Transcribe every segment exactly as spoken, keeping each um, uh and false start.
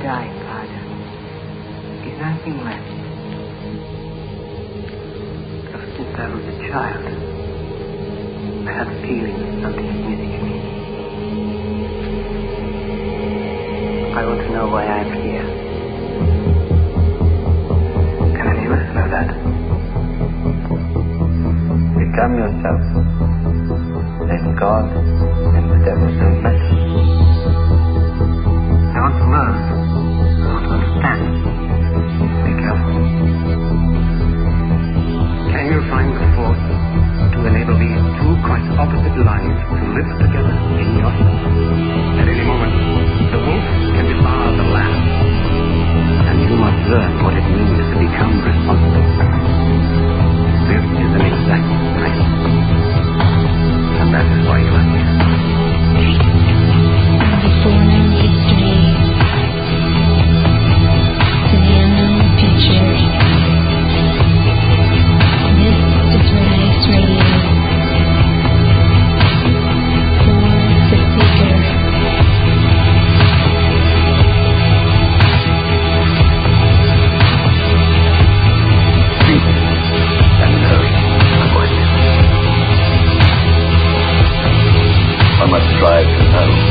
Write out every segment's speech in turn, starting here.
die, Father. There's nothing left. Ever since I was a child, I had a feeling that something is missing in me. I want to know why I'm here. Can any of us know that? Become yourself. Then God and the devil don't matter. I want to learn. I want to understand. Be careful. Can you find the force to enable these two quite opposite lives to live together in yourself? At any moment, the wolf can devour the lamb. And you must learn what it means to become responsible. This is an exact science. And that is why you are here. Before history, to the unknown future, this is Rise Radio. For the seeker. I must strive to know.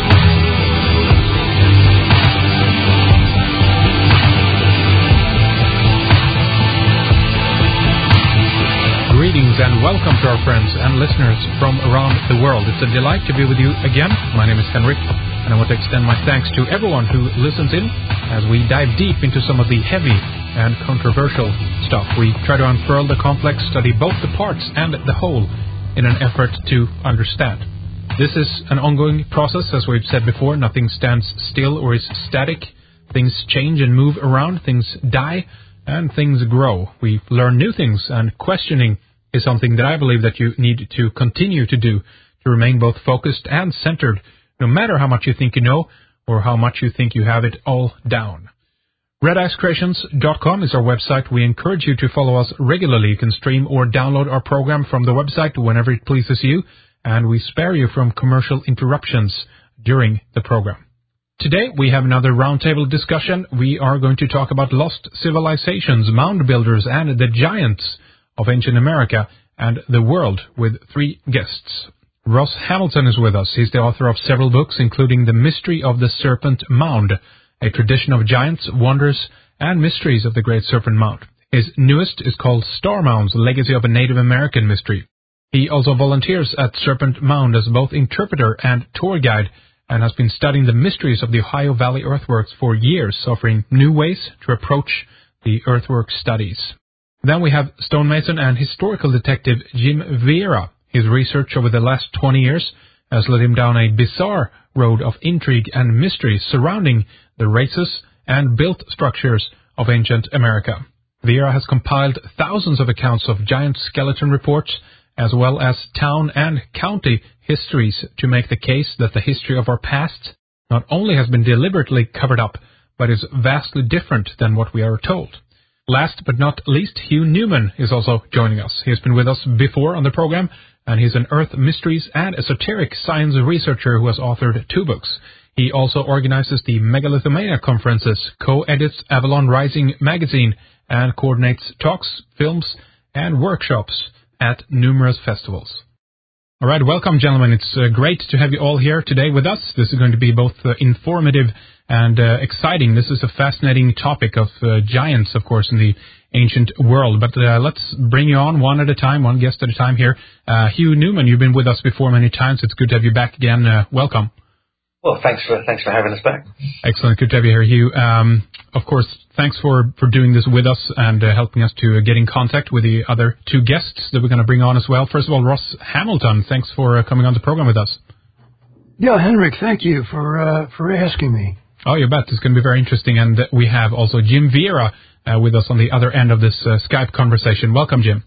Greetings and welcome to our friends and listeners from around the world. It's a delight to be with you again. My name is Henrik, and I want to extend my thanks to everyone who listens in as we dive deep into some of the heavy and controversial stuff. We try to unfurl the complex, study both the parts and the whole in an effort to understand. This is an ongoing process, as we've said before. Nothing stands still or is static. Things change and move around, things die, and things grow. We learn new things, and questioning is something that I believe that you need to continue to do to remain both focused and centered, no matter how much you think you know or how much you think you have it all down. red ice creations dot com is our website. We encourage you to follow us regularly. You can stream or download our program from the website whenever it pleases you, and we spare you from commercial interruptions during the program. Today we have another roundtable discussion. We are going to talk about lost civilizations, mound builders, and the giants of ancient America and the world with three guests. Ross Hamilton is with us. He's the author of several books, including The Mystery of the Serpent Mound, a tradition of giants, wonders, and mysteries of the Great Serpent Mound. His newest is called Star Mounds, Legacy of a Native American Mystery. He also volunteers at Serpent Mound as both interpreter and tour guide, and has been studying the mysteries of the Ohio Valley earthworks for years, offering new ways to approach the earthwork studies. Then we have stonemason and historical detective Jim Vieira. His research over the last twenty years has led him down a bizarre road of intrigue and mystery surrounding the races and built structures of ancient America. Vieira has compiled thousands of accounts of giant skeleton reports, as well as town and county histories, to make the case that the history of our past not only has been deliberately covered up, but is vastly different than what we are told. Last but not least, Hugh Newman is also joining us. He has been with us before on the program, and he's an earth mysteries and esoteric science researcher who has authored two books. He also organizes the Megalithomania conferences, co-edits Avalon Rising magazine, and coordinates talks, films, and workshops at numerous festivals. All right, welcome, gentlemen. It's uh, great to have you all here today with us. This is going to be both uh, informative and uh, exciting. This is a fascinating topic of uh, giants, of course, in the ancient world. But uh, let's bring you on one at a time, one guest at a time here. Uh, Hugh Newman, you've been with us before many times. It's good to have you back again. Uh, welcome. Well, thanks for thanks for having us back. Excellent. Good to have you here, Hugh. Um, of course, thanks for, for doing this with us and uh, helping us to uh, get in contact with the other two guests that we're going to bring on as well. First of all, Ross Hamilton, thanks for uh, coming on the program with us. Yeah, Henrik, thank you for uh, for asking me. Oh, you bet. It's going to be very interesting. And we have also Jim Vieira uh, with us on the other end of this uh, Skype conversation. Welcome, Jim.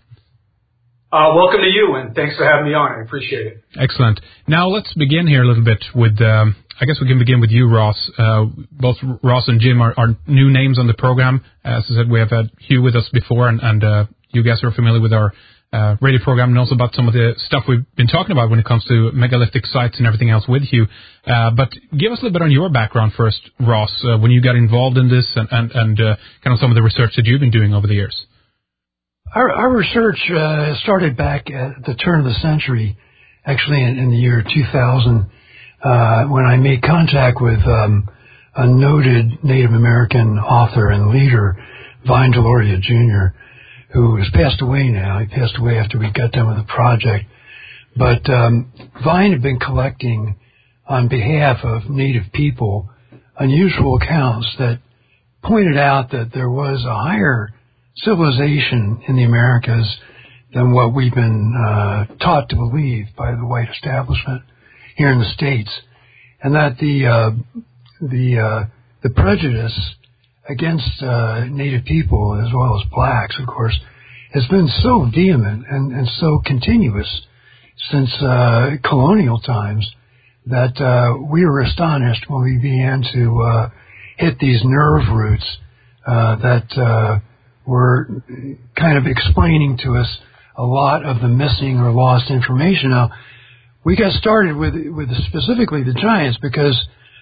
Uh, welcome to you, and thanks for having me on. I appreciate it. Excellent. Now, let's begin here a little bit with, um, I guess we can begin with you, Ross. Uh, both Ross and Jim are, are new names on the program. As I said, we have had Hugh with us before, and, and uh, you guys are familiar with our uh, radio program and also about some of the stuff we've been talking about when it comes to megalithic sites and everything else with you. Uh, but give us a little bit on your background first, Ross, uh, when you got involved in this and, and, and uh, kind of some of the research that you've been doing over the years. Our, our research uh, started back at the turn of the century, actually in, in the year two thousand, uh, when I made contact with um, a noted Native American author and leader, Vine Deloria Junior, who has passed away now. He passed away after we got done with the project. But um, Vine had been collecting on behalf of Native people unusual accounts that pointed out that there was a higher civilization in the Americas than what we've been uh, taught to believe by the white establishment here in the States, and that the uh, the uh, the prejudice against uh, Native people as well as blacks, of course, has been so vehement and, and so continuous since uh, colonial times that uh, we were astonished when we began to uh, hit these nerve roots uh, that uh, were kind of explaining to us a lot of the missing or lost information. Now, we got started with with specifically the giants because,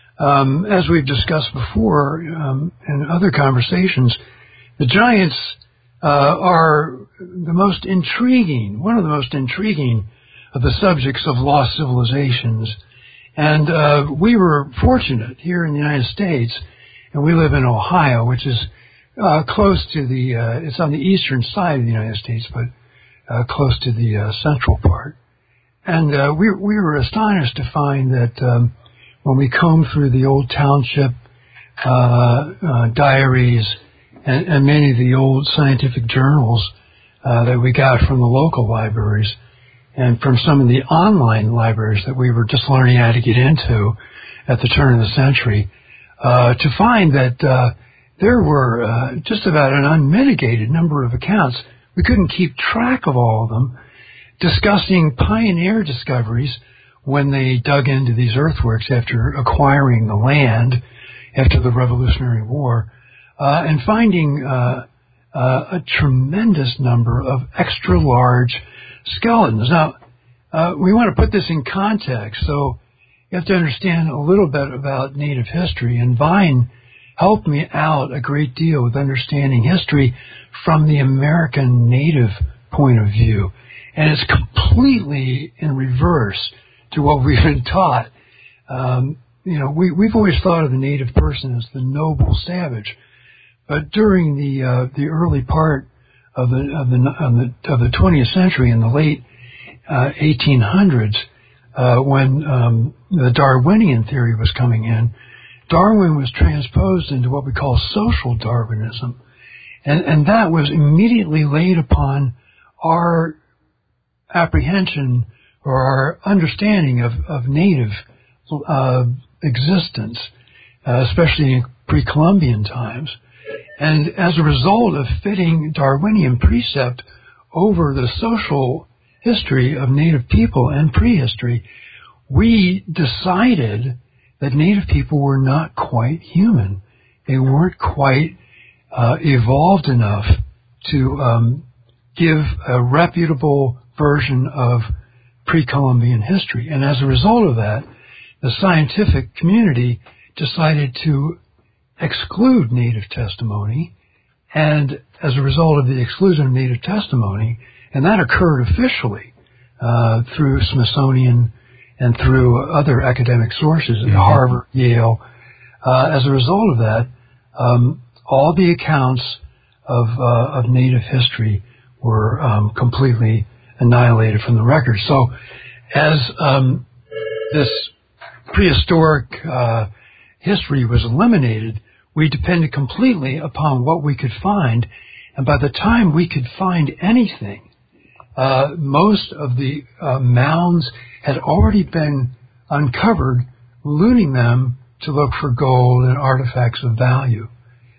um, as we've discussed before um, in other conversations, the giants uh, are the most intriguing, one of the most intriguing of the subjects of lost civilizations. And uh, we were fortunate here in the United States, and we live in Ohio, which is uh, close to the, uh, it's on the eastern side of the United States, but uh, close to the uh, central part. And uh, we, we were astonished to find that um, when we combed through the old township uh, uh, diaries and, and many of the old scientific journals uh, that we got from the local libraries and from some of the online libraries that we were just learning how to get into at the turn of the century, uh, to find that uh, there were uh, just about an unmitigated number of accounts. We couldn't keep track of all of them, discussing pioneer discoveries when they dug into these earthworks after acquiring the land after the Revolutionary War, uh, and finding uh, uh, a tremendous number of extra-large skeletons. Now, uh, we want to put this in context, so you have to understand a little bit about Native history, and Vine helped me out a great deal with understanding history from the American Native point of view. And it's completely in reverse to what we've been taught. Um, you know, we, we've always thought of the Native person as the noble savage, but during the uh, the early part of the of the of the, of the twentieth century, in the late uh, eighteen hundreds, uh, when um, the Darwinian theory was coming in, Darwin was transposed into what we call social Darwinism, and and that was immediately laid upon our apprehension or our understanding of, of native uh, existence, uh, especially in pre-Columbian times. And as a result of fitting Darwinian precept over the social history of native people and prehistory, we decided that native people were not quite human. They weren't quite uh, evolved enough to um, give a reputable version of pre-Columbian history. And as a result of that, the scientific community decided to exclude native testimony. And as a result of the exclusion of native testimony, and that occurred officially uh, through Smithsonian and through other academic sources at mm-hmm. Harvard, Yale, uh, as a result of that, um, all the accounts of, uh, of native history were um, completely annihilated from the record. So as um, this prehistoric uh, history was eliminated, we depended completely upon what we could find. And by the time we could find anything, uh, most of the uh, mounds had already been uncovered, looting them to look for gold and artifacts of value.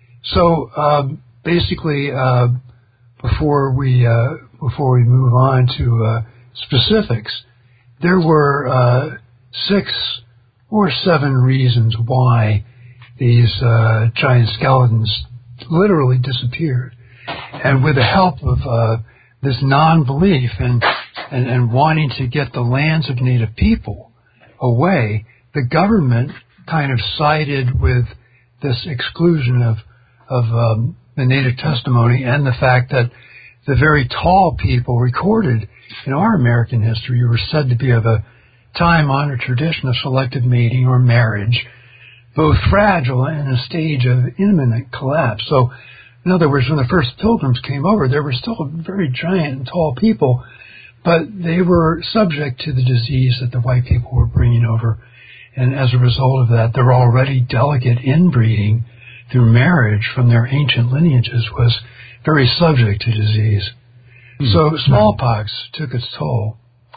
So uh, basically, uh, before we uh, before we move on to uh, specifics, there were uh, six or seven reasons why these uh, giant skeletons literally disappeared. And with the help of uh, this non-belief and, and, and wanting to get the lands of Native people away, the government kind of sided with this exclusion of, of um, the Native testimony and the fact that the very tall people recorded in our American history were said to be of a time-honored tradition of selective mating or marriage, both fragile and in a stage of imminent collapse. So, in other words, when the first pilgrims came over, there were still very giant and tall people, but they were subject to the disease that the white people were bringing over. And as a result of that, their already delicate inbreeding through marriage from their ancient lineages was very subject to disease. Mm. So smallpox took its toll.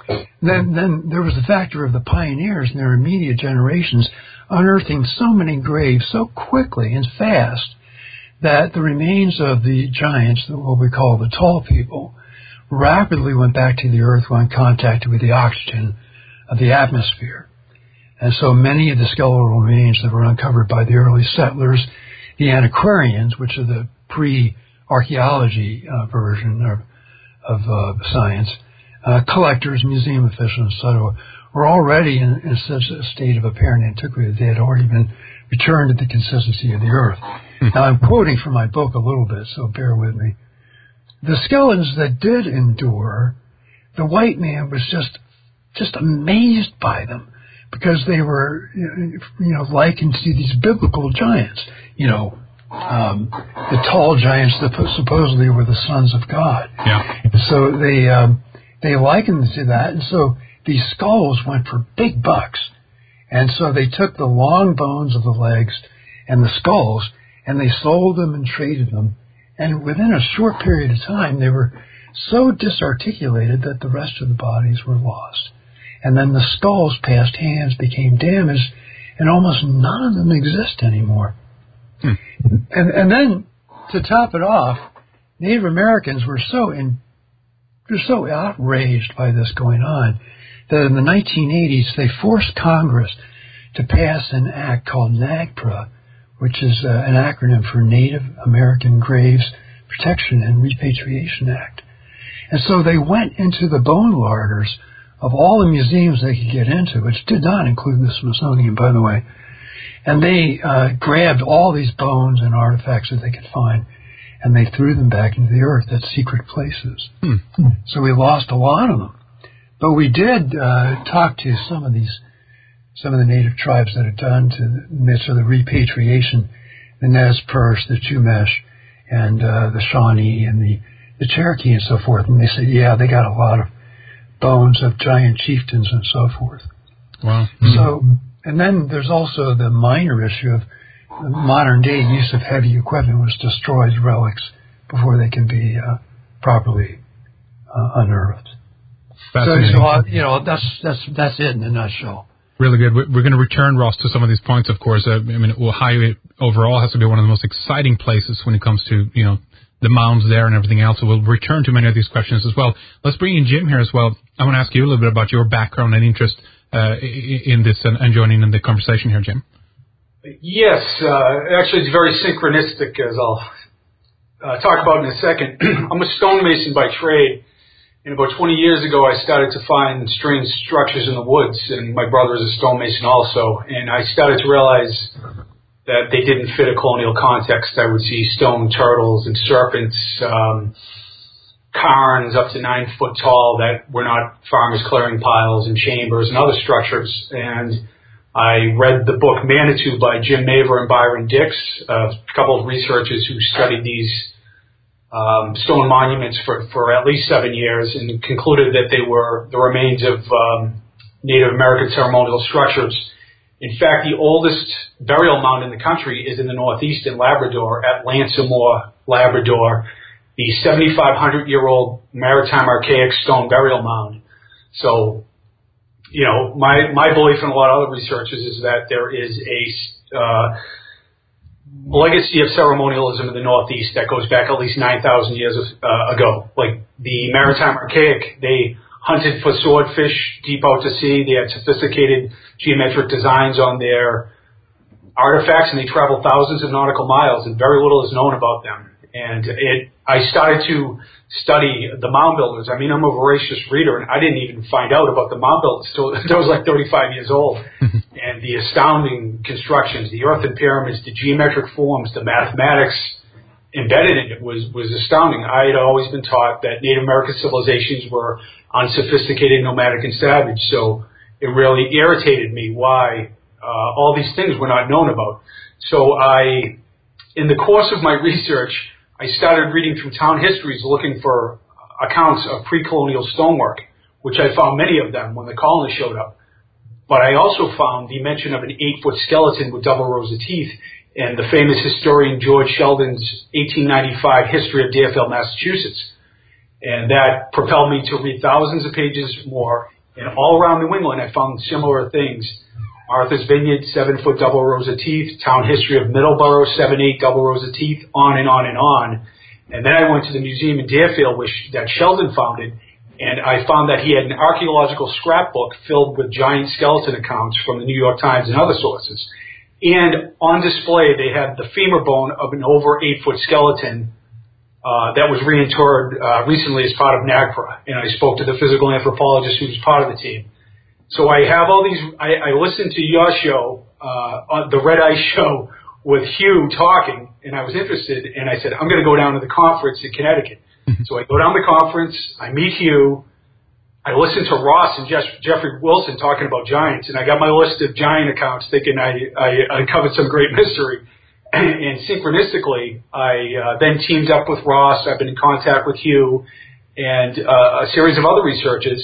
Then, then there was the factor of the pioneers and their immediate generations unearthing so many graves so quickly and fast that the remains of the giants, what we call the tall people, rapidly went back to the earth when contacted with the oxygen of the atmosphere. And so many of the skeletal remains that were uncovered by the early settlers, the antiquarians, which are the pre-archaeology uh, version of, of uh, science, uh, collectors, museum officials, et cetera, were already in, in such a state of apparent antiquity that they had already been returned to the consistency of the earth. Now, I'm quoting from my book a little bit, so bear with me. The skeletons that did endure, the white man was just just amazed by them because they were, you know, likened to these biblical giants, you know, um, the tall giants that supposedly were the sons of God. Yeah. So they um, they likened to that, and so these skulls went for big bucks. And so they took the long bones of the legs and the skulls, and they sold them and traded them. And within a short period of time, they were so disarticulated that the rest of the bodies were lost. And then the skulls passed hands, became damaged, and almost none of them exist anymore. Hmm. And, and then, to top it off, Native Americans were so in, were so outraged by this going on that in the nineteen eighties, they forced Congress to pass an act called NAGPRA, which is uh, an acronym for Native American Graves Protection and Repatriation Act. And so they went into the bone larders of all the museums they could get into, which did not include the Smithsonian, by the way, and they uh, grabbed all these bones and artifacts that they could find, and they threw them back into the earth at secret places. Hmm. So we lost a lot of them. But we did uh, talk to some of these, some of the native tribes that had done to the midst of the repatriation, the Nez Perce, the Chumash, and uh, the Shawnee, and the, the Cherokee, and so forth. And they said, yeah, they got a lot of bones of giant chieftains and so forth. Wow. Mm-hmm. So, and then there's also the minor issue of the modern day use of heavy equipment, which destroys relics before they can be uh, properly uh, unearthed. So, so uh, you know, that's that's that's it in a nutshell. Really good. We're going to return, Ross, to some of these points, of course. Uh, I mean, Ohio overall has to be one of the most exciting places when it comes to, you know, the mounds there and everything else. So we'll return to many of these questions as well. Let's bring in Jim here as well. I want to ask you a little bit about your background and interest uh, in this and, and joining in the conversation here, Jim. Yes. Uh, actually, it's very synchronistic, as I'll uh, talk about in a second. I'm a stonemason by trade. And about twenty years ago, I started to find strange structures in the woods, and my brother is a stonemason also. And I started to realize that they didn't fit a colonial context. I would see stone turtles and serpents, um, cairns up to nine foot tall that were not farmers' clearing piles and chambers and other structures. And I read the book Manitou by Jim Maver and Byron Dix, a couple of researchers who studied these Um, stone monuments for, for at least seven years and concluded that they were the remains of um, Native American ceremonial structures. In fact, the oldest burial mound in the country is in the Northeast in Labrador at Lansomore, Labrador, the seventy-five hundred year old maritime archaic stone burial mound. So, you know, my, my belief and a lot of other researchers is that there is a uh, legacy of ceremonialism in the Northeast that goes back at least nine thousand years uh, ago. Like the maritime archaic, they hunted for swordfish deep out to sea. They had sophisticated geometric designs on their artifacts, and they traveled thousands of nautical miles, and very little is known about them. And it, I started to study the mound builders. I mean, I'm a voracious reader, and I didn't even find out about the mound builders until I was like thirty-five years old. And the astounding constructions, the earthen pyramids, the geometric forms, the mathematics embedded in it was, was astounding. I had always been taught that Native American civilizations were unsophisticated, nomadic, and savage. So it really irritated me why uh, all these things were not known about. So I, in the course of my research, I started reading through town histories looking for accounts of pre-colonial stonework, which I found many of them when the colonists showed up. But I also found the mention of an eight-foot skeleton with double rows of teeth in the famous historian George Sheldon's eighteen ninety-five History of Deerfield, Massachusetts. And that propelled me to read thousands of pages more. And all around New England, I found similar things. Martha's Vineyard, seven-foot double rows of teeth. Town history of Middleborough, seven, eight double rows of teeth, on and on and on. And then I went to the museum in Deerfield, which that Sheldon founded, and I found that he had an archaeological scrapbook filled with giant skeleton accounts from the New York Times and other sources. And on display, they had the femur bone of an over eight-foot skeleton uh, that was reinterred uh, recently as part of NAGPRA. And I spoke to the physical anthropologist who was part of the team. So I have all these, I, I listened to your show, uh, the Red Ice show with Hugh talking, and I was interested, and I said, I'm going to go down to the conference in Connecticut. So I go down to the conference, I meet Hugh, I listen to Ross and Jeff, Jeffrey Wilson talking about giants, and I got my list of giant accounts thinking I, I, I covered some great mystery. And, and synchronistically, I uh, then teamed up with Ross. I've been in contact with Hugh and uh, a series of other researchers,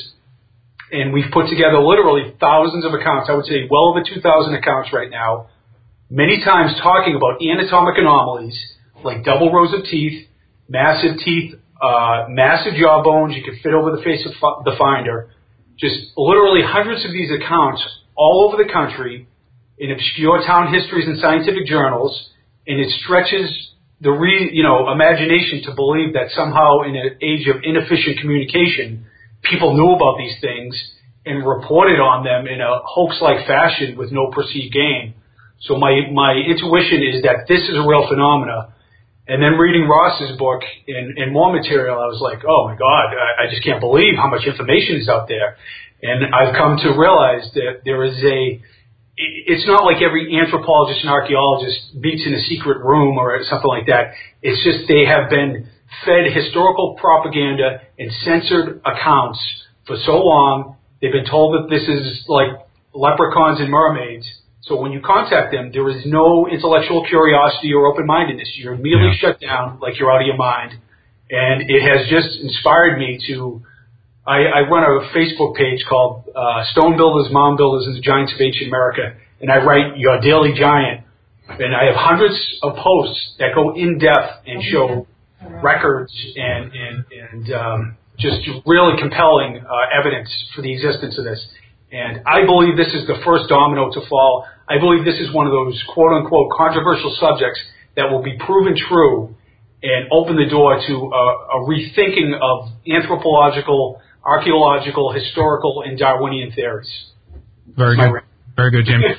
and we've put together literally thousands of accounts. I would say well over two thousand accounts right now, many times talking about anatomic anomalies like double rows of teeth, massive teeth, uh, massive jaw bones you can fit over the face of f- the finder, just literally hundreds of these accounts all over the country in obscure town histories and scientific journals, and it stretches the re, you know, imagination to believe that somehow in an age of inefficient communication, people knew about these things and reported on them in a hoax-like fashion with no perceived gain. So my, my intuition is that this is a real phenomena. And then reading Ross's book and, and more material, I was like, oh my God, I, I just can't believe how much information is out there. And I've come to realize that there is a, it's not like every anthropologist and archaeologist meets in a secret room or something like that. It's just they have been fed historical propaganda and censored accounts for so long. They've been told that this is like leprechauns and mermaids. So when you contact them, there is no intellectual curiosity or open-mindedness. You're immediately yeah. shut down like you're out of your mind. And it has just inspired me to, I, I run a Facebook page called uh, Stone Builders, Mound Builders, and the Giants of Ancient America. And I write Your Daily Giant. And I have hundreds of posts that go in-depth and show records and, and, and um, just really compelling uh, evidence for the existence of this. And I believe this is the first domino to fall. I believe this is one of those quote-unquote controversial subjects that will be proven true and open the door to a, a rethinking of anthropological, archaeological, historical, and Darwinian theories. Very good. Ra- Very good, Jim.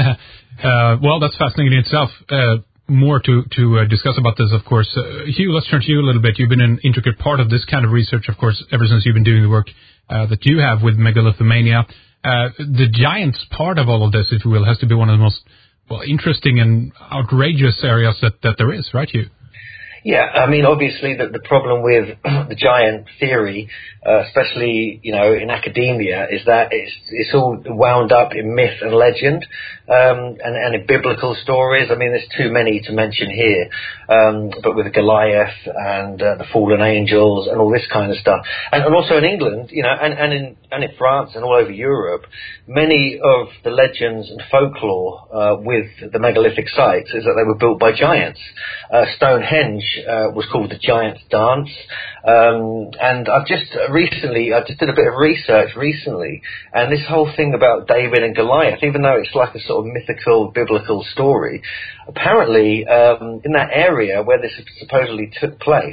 uh, well, that's fascinating in itself. Uh, more to, to uh, discuss about this, of course. Uh, Hugh, let's turn to you a little bit. You've been an intricate part of this kind of research, of course, ever since you've been doing the work uh, that you have with megalithomania. Uh, the giants part of all of this, if you will, has to be one of the most, well, interesting and outrageous areas that, that there is, right, Hugh? Yeah, I mean, obviously the, the problem with the giant theory, uh, especially, you know, in academia, is that it's it's all wound up in myth and legend, um, and, and in biblical stories. I mean, there's too many to mention here, um, but with Goliath and uh, the fallen angels and all this kind of stuff. And, and also in England, you know, and, and, in, and in France and all over Europe, many of the legends and folklore uh, with the megalithic sites is that they were built by giants. Uh, Stonehenge Uh, was called the Giant's Dance, um, and I've just uh, recently, I just did a bit of research recently, and this whole thing about David and Goliath, even though it's like a sort of mythical, biblical story, apparently um, in that area where this supposedly took place,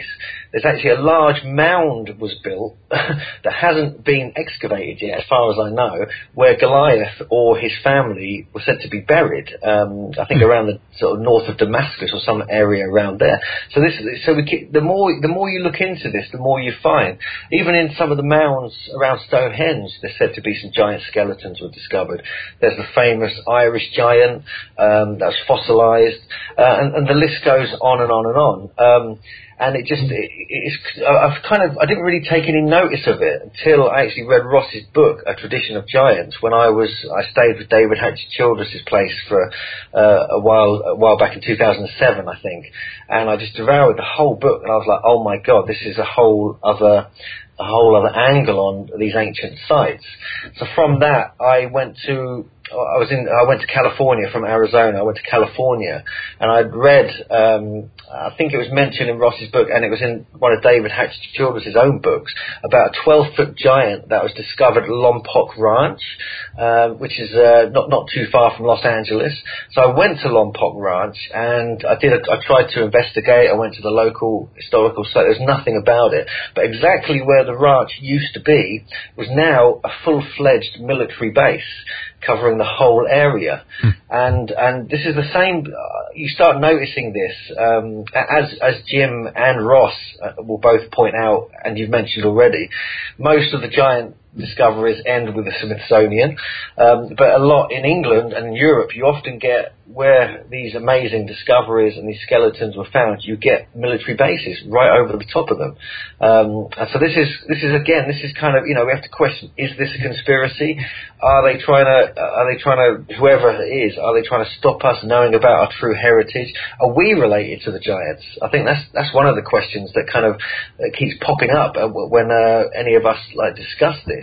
there's actually a large mound was built that hasn't been excavated yet, as far as I know, where Goliath or his family were said to be buried. Um, I think around the sort of north of Damascus or some area around there. So this, so we keep, the more the more you look into this, the more you find. Even in some of the mounds around Stonehenge, there's said to be some giant skeletons were discovered. There's the famous Irish giant um, that's fossilised, uh, and, and the list goes on and on and on. Um, and it just, it, it's, I've kind of, I didn't really take any notice of it until I actually read Ross's book, A Tradition of Giants, when I was, I stayed with David Hatcher Childress's place for uh, a while, a while back in two thousand seven, I think. And I just devoured the whole book, and I was like, oh my God, this is a whole other, a whole other angle on these ancient sites. So from that, I went to, I was in, I went to California from Arizona. I went to California, and I'd read, um, I think it was mentioned in Ross's book, and it was in one of David Hatcher Childress's own books, about a twelve-foot giant that was discovered at Lompoc Ranch, uh, which is uh, not not too far from Los Angeles. So I went to Lompoc Ranch, and I did. A, I tried to investigate. I went to the local historical site. There's nothing about it, but exactly where the ranch used to be was now a full-fledged military base covering the whole area. Hmm. And and this is the same, uh, you start noticing this, um, as as Jim and Ross uh, will both point out, and you've mentioned already, most of the giant discoveries end with the Smithsonian, um, but a lot in England and in Europe, you often get, where these amazing discoveries and these skeletons were found, you get military bases right over the top of them. Um, and so this is, this is again, this is kind of, you know, we have to question, is this a conspiracy? Are they trying to, are they trying to, whoever it is, are they trying to stop us knowing about our true heritage? Are we related to the giants? I think that's, that's one of the questions that kind of that keeps popping up when uh, any of us like discuss this.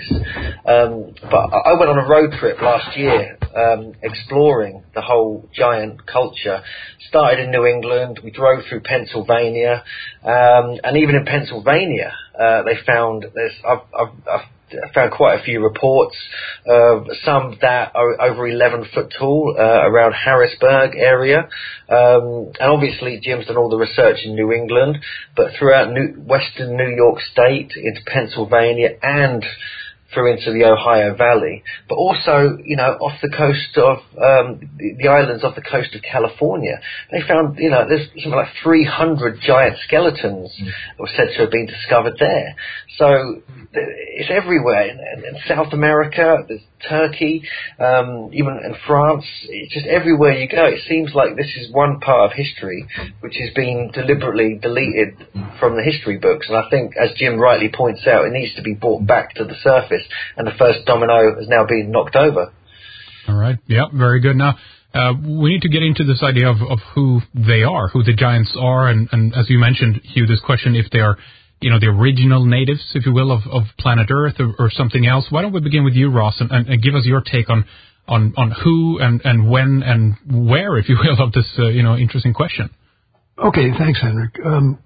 Um, but I went on a road trip last year, um, exploring the whole giant culture. Started in New England, we drove through Pennsylvania, um, and even in Pennsylvania, uh, they found there's I've, I've, I've found quite a few reports, uh, some that are over eleven foot tall, uh, around Harrisburg area. Um, and obviously Jim's done all the research in New England, but throughout New, western New York State, into Pennsylvania, and through into the Ohio Valley, but also, you know, off the coast of um, the, the islands off the coast of California. They found, you know, there's something like three hundred giant skeletons mm. that were said to have been discovered there. So it's everywhere. In, in South America, there's Turkey, um, even in France. It's just everywhere you go. It seems like this is one part of history which has been deliberately deleted from the history books. And I think, as Jim rightly points out, it needs to be brought back to the surface. And the first domino has now been knocked over. All right. Yeah, very good. Now, uh, we need to get into this idea of, of who they are, who the giants are. And, and as you mentioned, Hugh, this question if they are, you know, the original natives, if you will, of, of planet Earth or, or something else. Why don't we begin with you, Ross, and, and, and give us your take on, on, on who and, and when and where, if you will, of this, uh, you know, interesting question. Okay, thanks, Henrik. Um,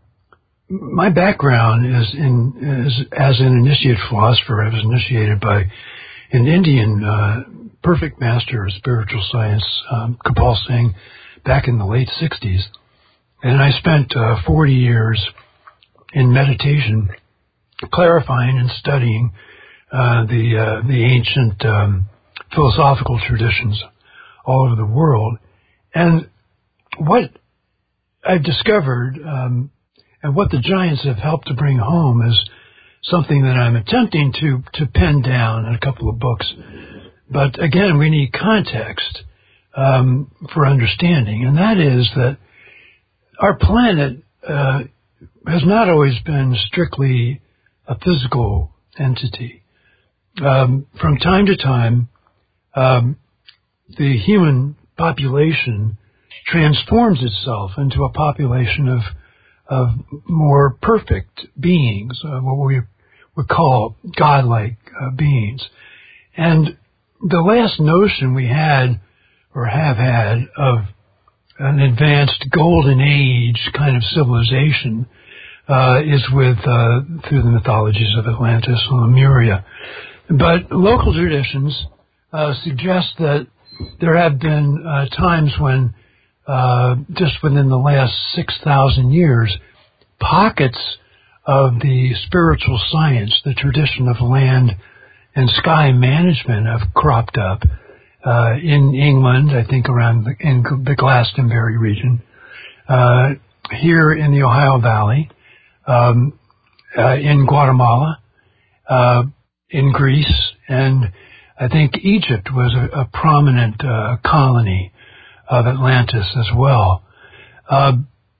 My background is in is as an initiate philosopher. I was initiated by an Indian uh, perfect master of spiritual science, um, Kapal Singh, back in the late sixties, and I spent uh, forty years in meditation, clarifying and studying uh, the uh, the ancient um, philosophical traditions all over the world, and what I've discovered. Um, And what the giants have helped to bring home is something that I'm attempting to, to pen down in a couple of books. But again, we need context um, for understanding, and that is that our planet uh, has not always been strictly a physical entity. Um, from time to time, um, the human population transforms itself into a population of of more perfect beings, uh, what we would call godlike uh, beings. And the last notion we had, or have had, of an advanced golden age kind of civilization uh, is with, uh, through the mythologies of Atlantis and Lemuria. But local traditions uh, suggest that there have been uh, times when Uh, just within the last six thousand years, pockets of the spiritual science, the tradition of land and sky management have cropped up uh, in England, I think around the, in the Glastonbury region, uh, here in the Ohio Valley, um, uh, in Guatemala, uh, in Greece, and I think Egypt was a, a prominent uh, colony of Atlantis as well. Uh,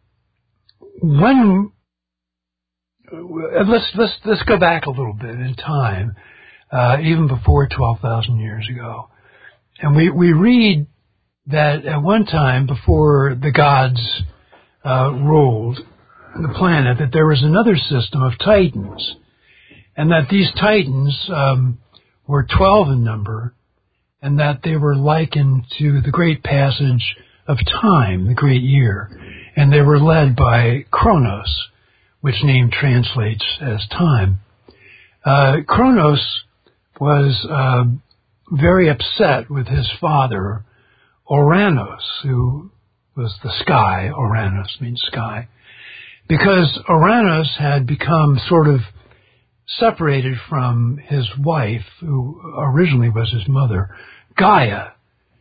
when let's let's let's go back a little bit in time, uh, even before twelve thousand years ago, and we we read that at one time before the gods uh, ruled the planet, that there was another system of titans, and that these titans um, were twelve in number, and that they were likened to the great passage of time, the great year, and they were led by Kronos, which name translates as time. Uh, Kronos was uh, very upset with his father, Oranos, who was the sky. Oranos means sky. Because Oranos had become sort of separated from his wife, who originally was his mother, Gaia.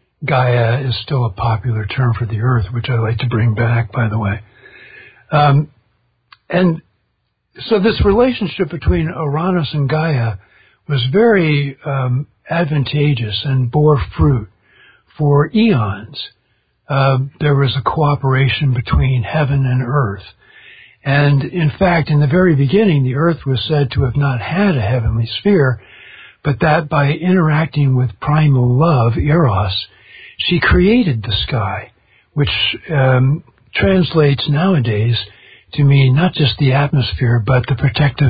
Gaia is still a popular term for the earth, which I like to bring back, by the way. Um, and so this relationship between Uranus and Gaia was very um, advantageous and bore fruit for eons. Uh, there was a cooperation between heaven and earth. And in fact, in the very beginning, the earth was said to have not had a heavenly sphere, but that by interacting with primal love, Eros, she created the sky, which um, translates nowadays to mean not just the atmosphere, but the protective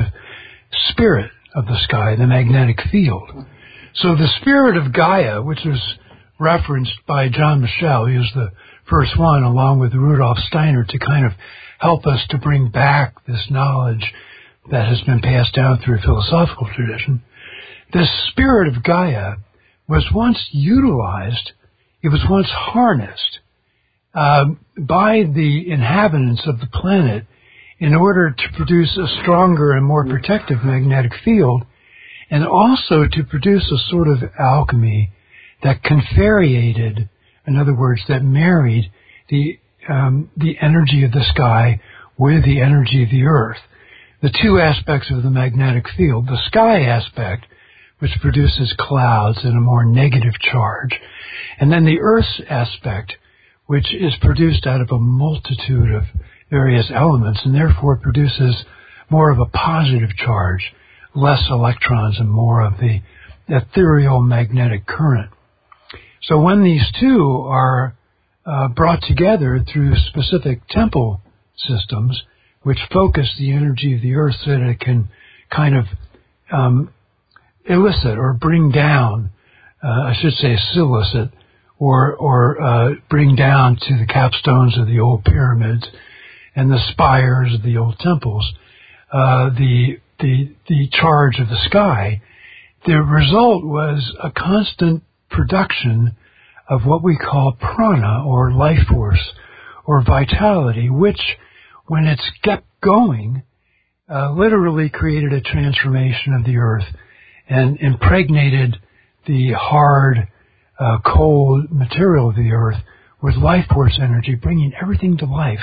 spirit of the sky, the magnetic field. So the spirit of Gaia, which was referenced by John Michel, he was the first one, along with Rudolf Steiner, to kind of help us to bring back this knowledge that has been passed down through philosophical tradition. This spirit of Gaia was once utilized, it was once harnessed uh, by the inhabitants of the planet in order to produce a stronger and more protective magnetic field, and also to produce a sort of alchemy that conferiated, in other words, that married the um, the energy of the sky with the energy of the earth. The two aspects of the magnetic field, the sky aspect, which produces clouds and a more negative charge, and then the earth's aspect, which is produced out of a multitude of various elements and therefore produces more of a positive charge, less electrons and more of the ethereal magnetic current. So when these two are uh, brought together through specific temple systems, which focus the energy of the earth so that it can kind of um, elicit or bring down, uh, I should say solicit, or, or uh, bring down to the capstones of the old pyramids and the spires of the old temples, uh, the, the, the charge of the sky, the result was a constant production of what we call prana, or life force, or vitality, which, when it's kept going, uh, literally created a transformation of the earth and impregnated the hard, uh, cold material of the earth with life force energy, bringing everything to life.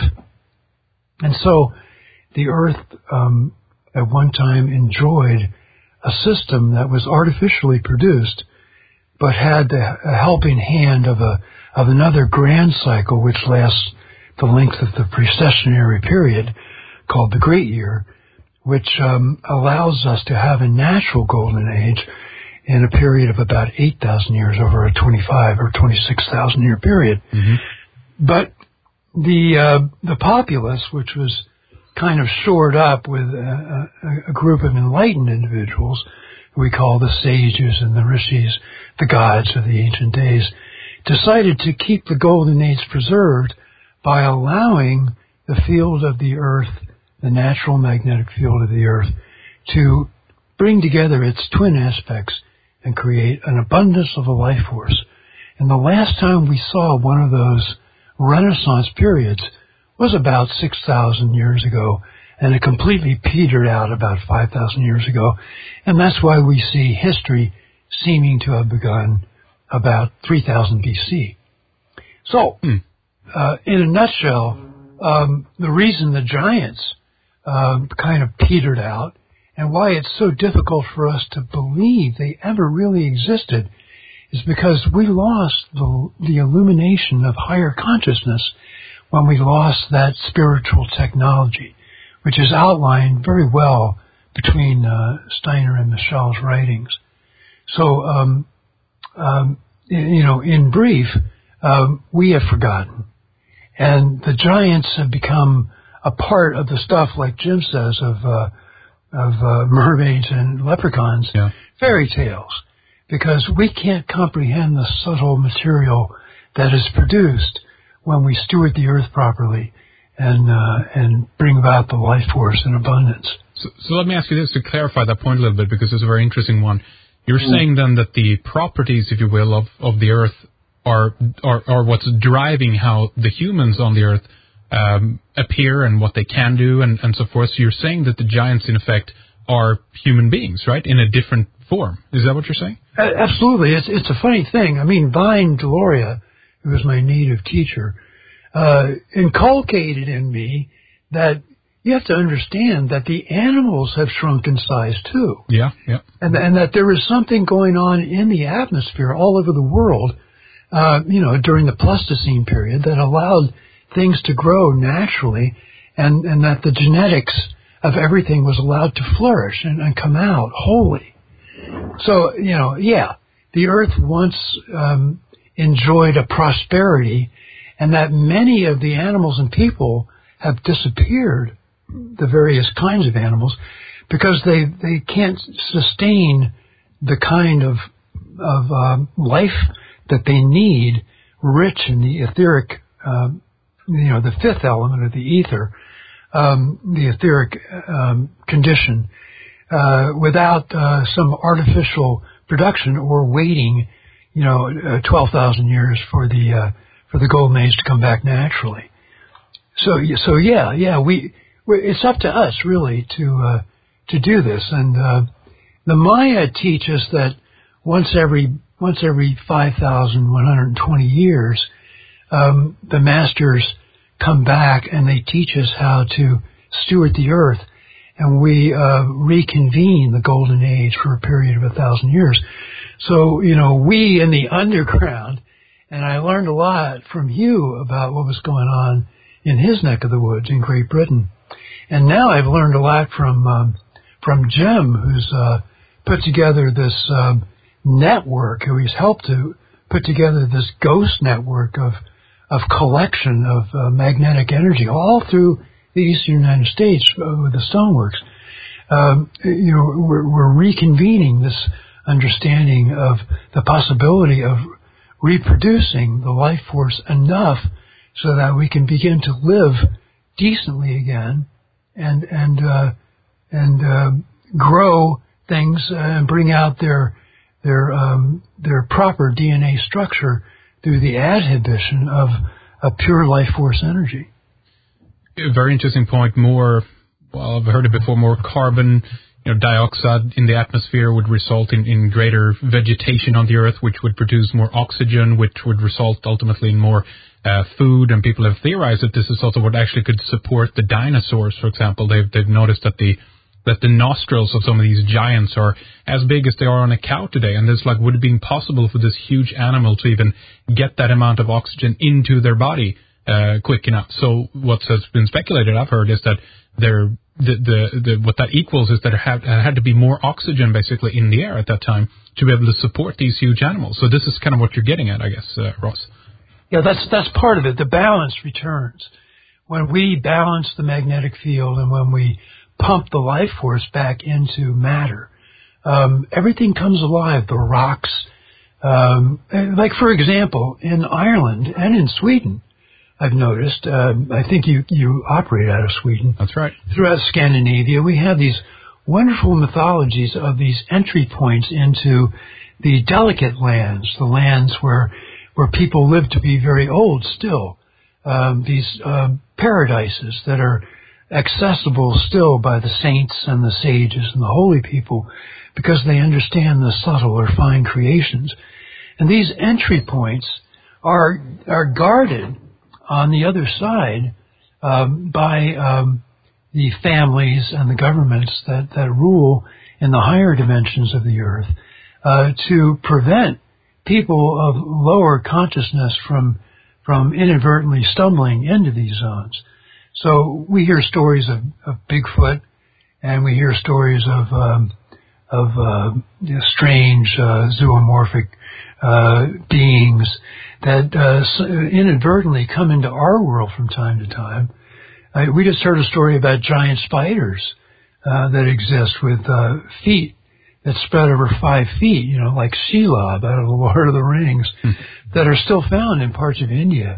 And so the earth um, at one time enjoyed a system that was artificially produced, but had the helping hand of a of another grand cycle which lasts the length of the precessionary period, called the Great Year, which um, allows us to have a natural golden age in a period of about eight thousand years over a twenty-five or twenty-six thousand year period. Mm-hmm. But the uh, the populace, which was kind of shored up with a, a, a group of enlightened individuals, who we call the sages and the rishis, the gods of the ancient days, decided to keep the golden age preserved by allowing the field of the earth, the natural magnetic field of the earth, to bring together its twin aspects and create an abundance of a life force. And the last time we saw one of those Renaissance periods was about six thousand years ago and it completely petered out about five thousand years ago. And that's why we see history seeming to have begun about three thousand B C. So, mm. uh, in a nutshell, um, the reason the giants um, kind of petered out and why it's so difficult for us to believe they ever really existed is because we lost the, the illumination of higher consciousness when we lost that spiritual technology, which is outlined very well between uh, Steiner and Mischel's writings. So, um, um, you know, in brief, um, we have forgotten. And the giants have become a part of the stuff, like Jim says, of uh, of uh, mermaids and leprechauns, yeah. fairy tales, because we can't comprehend the subtle material that is produced when we steward the earth properly and uh, and bring about the life force in abundance. So, so let me ask you this to clarify that point a little bit, because it's a very interesting one. You're mm. saying then that the properties, if you will, of, of the earth are, are are what's driving how the humans on the earth um, appear and what they can do and, and so forth. So you're saying that the giants, in effect, are human beings, right, in a different form. Is that what you're saying? Absolutely. It's it's a funny thing. I mean, Vine Deloria, who was my native teacher, uh, inculcated in me that you have to understand that the animals have shrunk in size too. Yeah, yeah. And, and that there is something going on in the atmosphere all over the world, uh, you know, during the Pleistocene period that allowed things to grow naturally, and, and that the genetics of everything was allowed to flourish and, and come out wholly. So, you know, yeah, the earth once um, enjoyed a prosperity, and that many of the animals and people have disappeared, the various kinds of animals, because they, they can't sustain the kind of of um, life that they need, rich in the etheric, um, you know, the fifth element of the ether, um, the etheric um, condition, uh, without uh, some artificial production or waiting, you know, uh, twelve thousand years for the uh, for the golden age to come back naturally. So, so yeah, yeah, we. It's up to us, really, to uh, to do this. And uh, the Maya teach us that once every once every five thousand one hundred twenty years, um, the masters come back and they teach us how to steward the earth, and we uh, reconvene the golden age for a period of a thousand years. So, you know, we in the underground, and I learned a lot from Hugh about what was going on in his neck of the woods in Great Britain. And now I've learned a lot from um, from Jim, who's uh, put together this uh, network, who he's helped to put together this ghost network of of collection of uh, magnetic energy all through the eastern United States uh, with the Stoneworks. Um, you know, we're, we're reconvening this understanding of the possibility of reproducing the life force enough so that we can begin to live decently again. And and uh, and uh, grow things and bring out their their um, their proper D N A structure through the adhibition of a pure life force energy. A very interesting point. More, well, I've heard it before. More carbon, you know, dioxide in the atmosphere would result in, in greater vegetation on the earth, which would produce more oxygen, which would result ultimately in more Uh, food, and people have theorized that this is also what actually could support the dinosaurs. For example, they've they've noticed that the that the nostrils of some of these giants are as big as they are on a cow today, and it's like, would it be impossible for this huge animal to even get that amount of oxygen into their body uh, quick enough? So what has been speculated, I've heard, is that they're the, the, the what that equals is that there had, uh, had to be more oxygen basically in the air at that time to be able to support these huge animals. So this is kind of what you're getting at, I guess, uh, Ross. Yeah, that's that's part of it. The balance returns. When we balance the magnetic field and when we pump the life force back into matter, um, everything comes alive. The rocks, um, like for example, in Ireland and in Sweden, I've noticed. Um, I think you you operate out of Sweden. That's right. Throughout Scandinavia, we have these wonderful mythologies of these entry points into the delicate lands, the lands where where people live to be very old still, um, these uh, paradises that are accessible still by the saints and the sages and the holy people because they understand the subtle or fine creations. And these entry points are are guarded on the other side um, by um, the families and the governments that, that rule in the higher dimensions of the earth uh, to prevent people of lower consciousness from from inadvertently stumbling into these zones. So we hear stories of, of Bigfoot, and we hear stories of um, of uh, you know, strange uh, zoomorphic uh, beings that uh, inadvertently come into our world from time to time. Uh, we just heard a story about giant spiders uh, that exist with uh, feet that spread over five feet, you know, like Shelob out of the Lord of the Rings, hmm. that are still found in parts of India.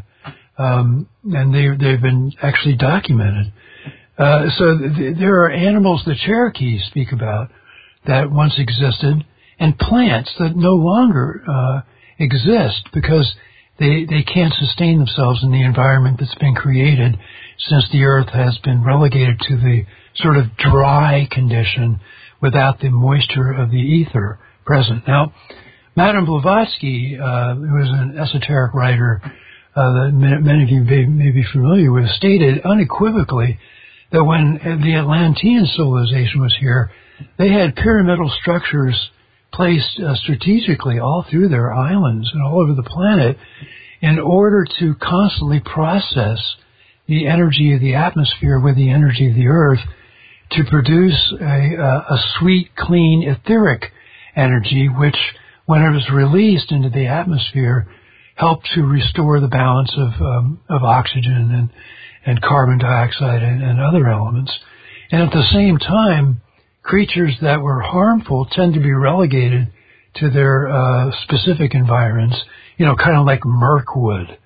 Um, and they, they've been actually documented. Uh, so th- there are animals the Cherokees speak about that once existed, and plants that no longer uh, exist because they they can't sustain themselves in the environment that's been created since the earth has been relegated to the sort of dry condition without the moisture of the ether present. Now, Madame Blavatsky, uh, who is an esoteric writer uh, that many of you may, may be familiar with, stated unequivocally that when the Atlantean civilization was here, they had pyramidal structures placed uh, strategically all through their islands and all over the planet in order to constantly process the energy of the atmosphere with the energy of the earth to produce a, a, a sweet, clean, etheric energy, which, when it was released into the atmosphere, helped to restore the balance of um, of oxygen and, and carbon dioxide and, and other elements. And at the same time, creatures that were harmful tend to be relegated to their uh, specific environments, you know, kind of like Mirkwood.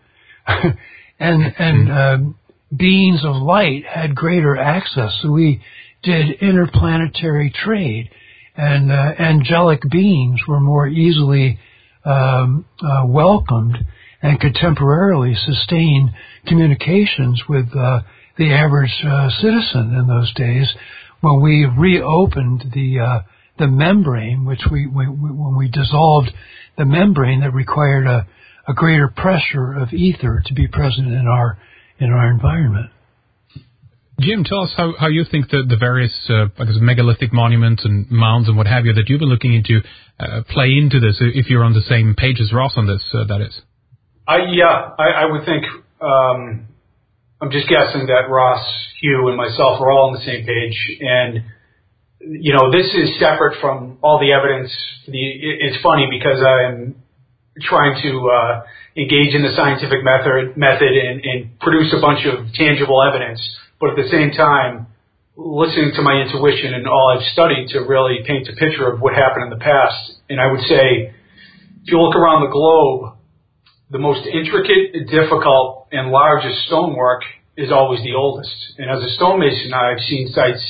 and and um, beings of light had greater access, so we did interplanetary trade, and uh, angelic beings were more easily um, uh, welcomed and could temporarily sustain communications with uh, the average uh, citizen in those days when we reopened the uh, the membrane, which we, we when we dissolved the membrane that required a, a greater pressure of ether to be present in our in our environment. Jim, tell us how, how you think the, the various, uh, I guess, megalithic monuments and mounds and what have you that you've been looking into uh, play into this, if you're on the same page as Ross on this, uh, that is. I, yeah, I, I would think, um, I'm just guessing that Ross, Hugh, and myself are all on the same page. And, you know, this is separate from all the evidence. The, it's funny because I'm trying to uh, engage in the scientific method, method and, and produce a bunch of tangible evidence. But at the same time, listening to my intuition and all I've studied to really paint a picture of what happened in the past. And I would say, if you look around the globe, the most intricate, difficult, and largest stonework is always the oldest. And as a stonemason, I've seen sites,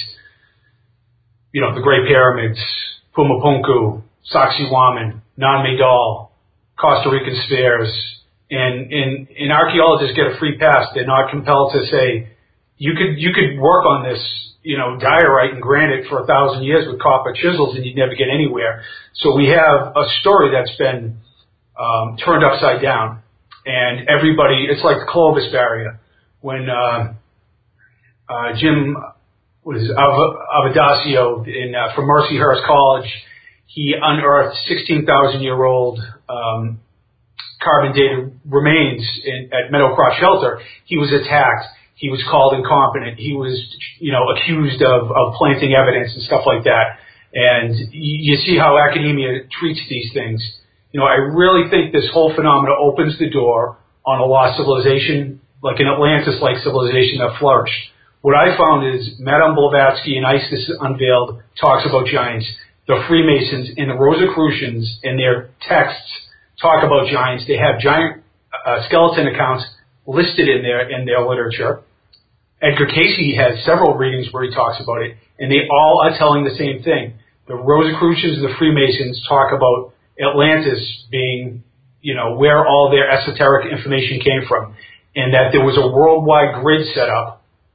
you know, the Great Pyramids, Pumapunku, Sacsayhuaman, Nanmedal, Costa Rican spheres. And, and, and archaeologists get a free pass. They're not compelled to say, You could you could work on this, you know, diorite and granite for a thousand years with copper chisels, and you'd never get anywhere. So we have a story that's been um, turned upside down, and everybody. It's like the Clovis barrier when uh, uh, Jim was Av- Avadasio in uh, from Mercyhurst College. He unearthed sixteen thousand year old um, carbon dated remains in, at Meadowcroft Shelter. He was attacked. He was called incompetent. He was, you know, accused of, of planting evidence and stuff like that. And you, you see how academia treats these things. You know, I really think this whole phenomena opens the door on a lost civilization, like an Atlantis-like civilization that flourished. What I found is Madame Blavatsky in Isis Unveiled talks about giants. The Freemasons and the Rosicrucians in their texts talk about giants. They have giant uh, skeleton accounts listed in their in their literature. Edgar Cayce has several readings where he talks about it, and they all are telling the same thing. The Rosicrucians and the Freemasons talk about Atlantis being, you know, where all their esoteric information came from, and that there was a worldwide grid set up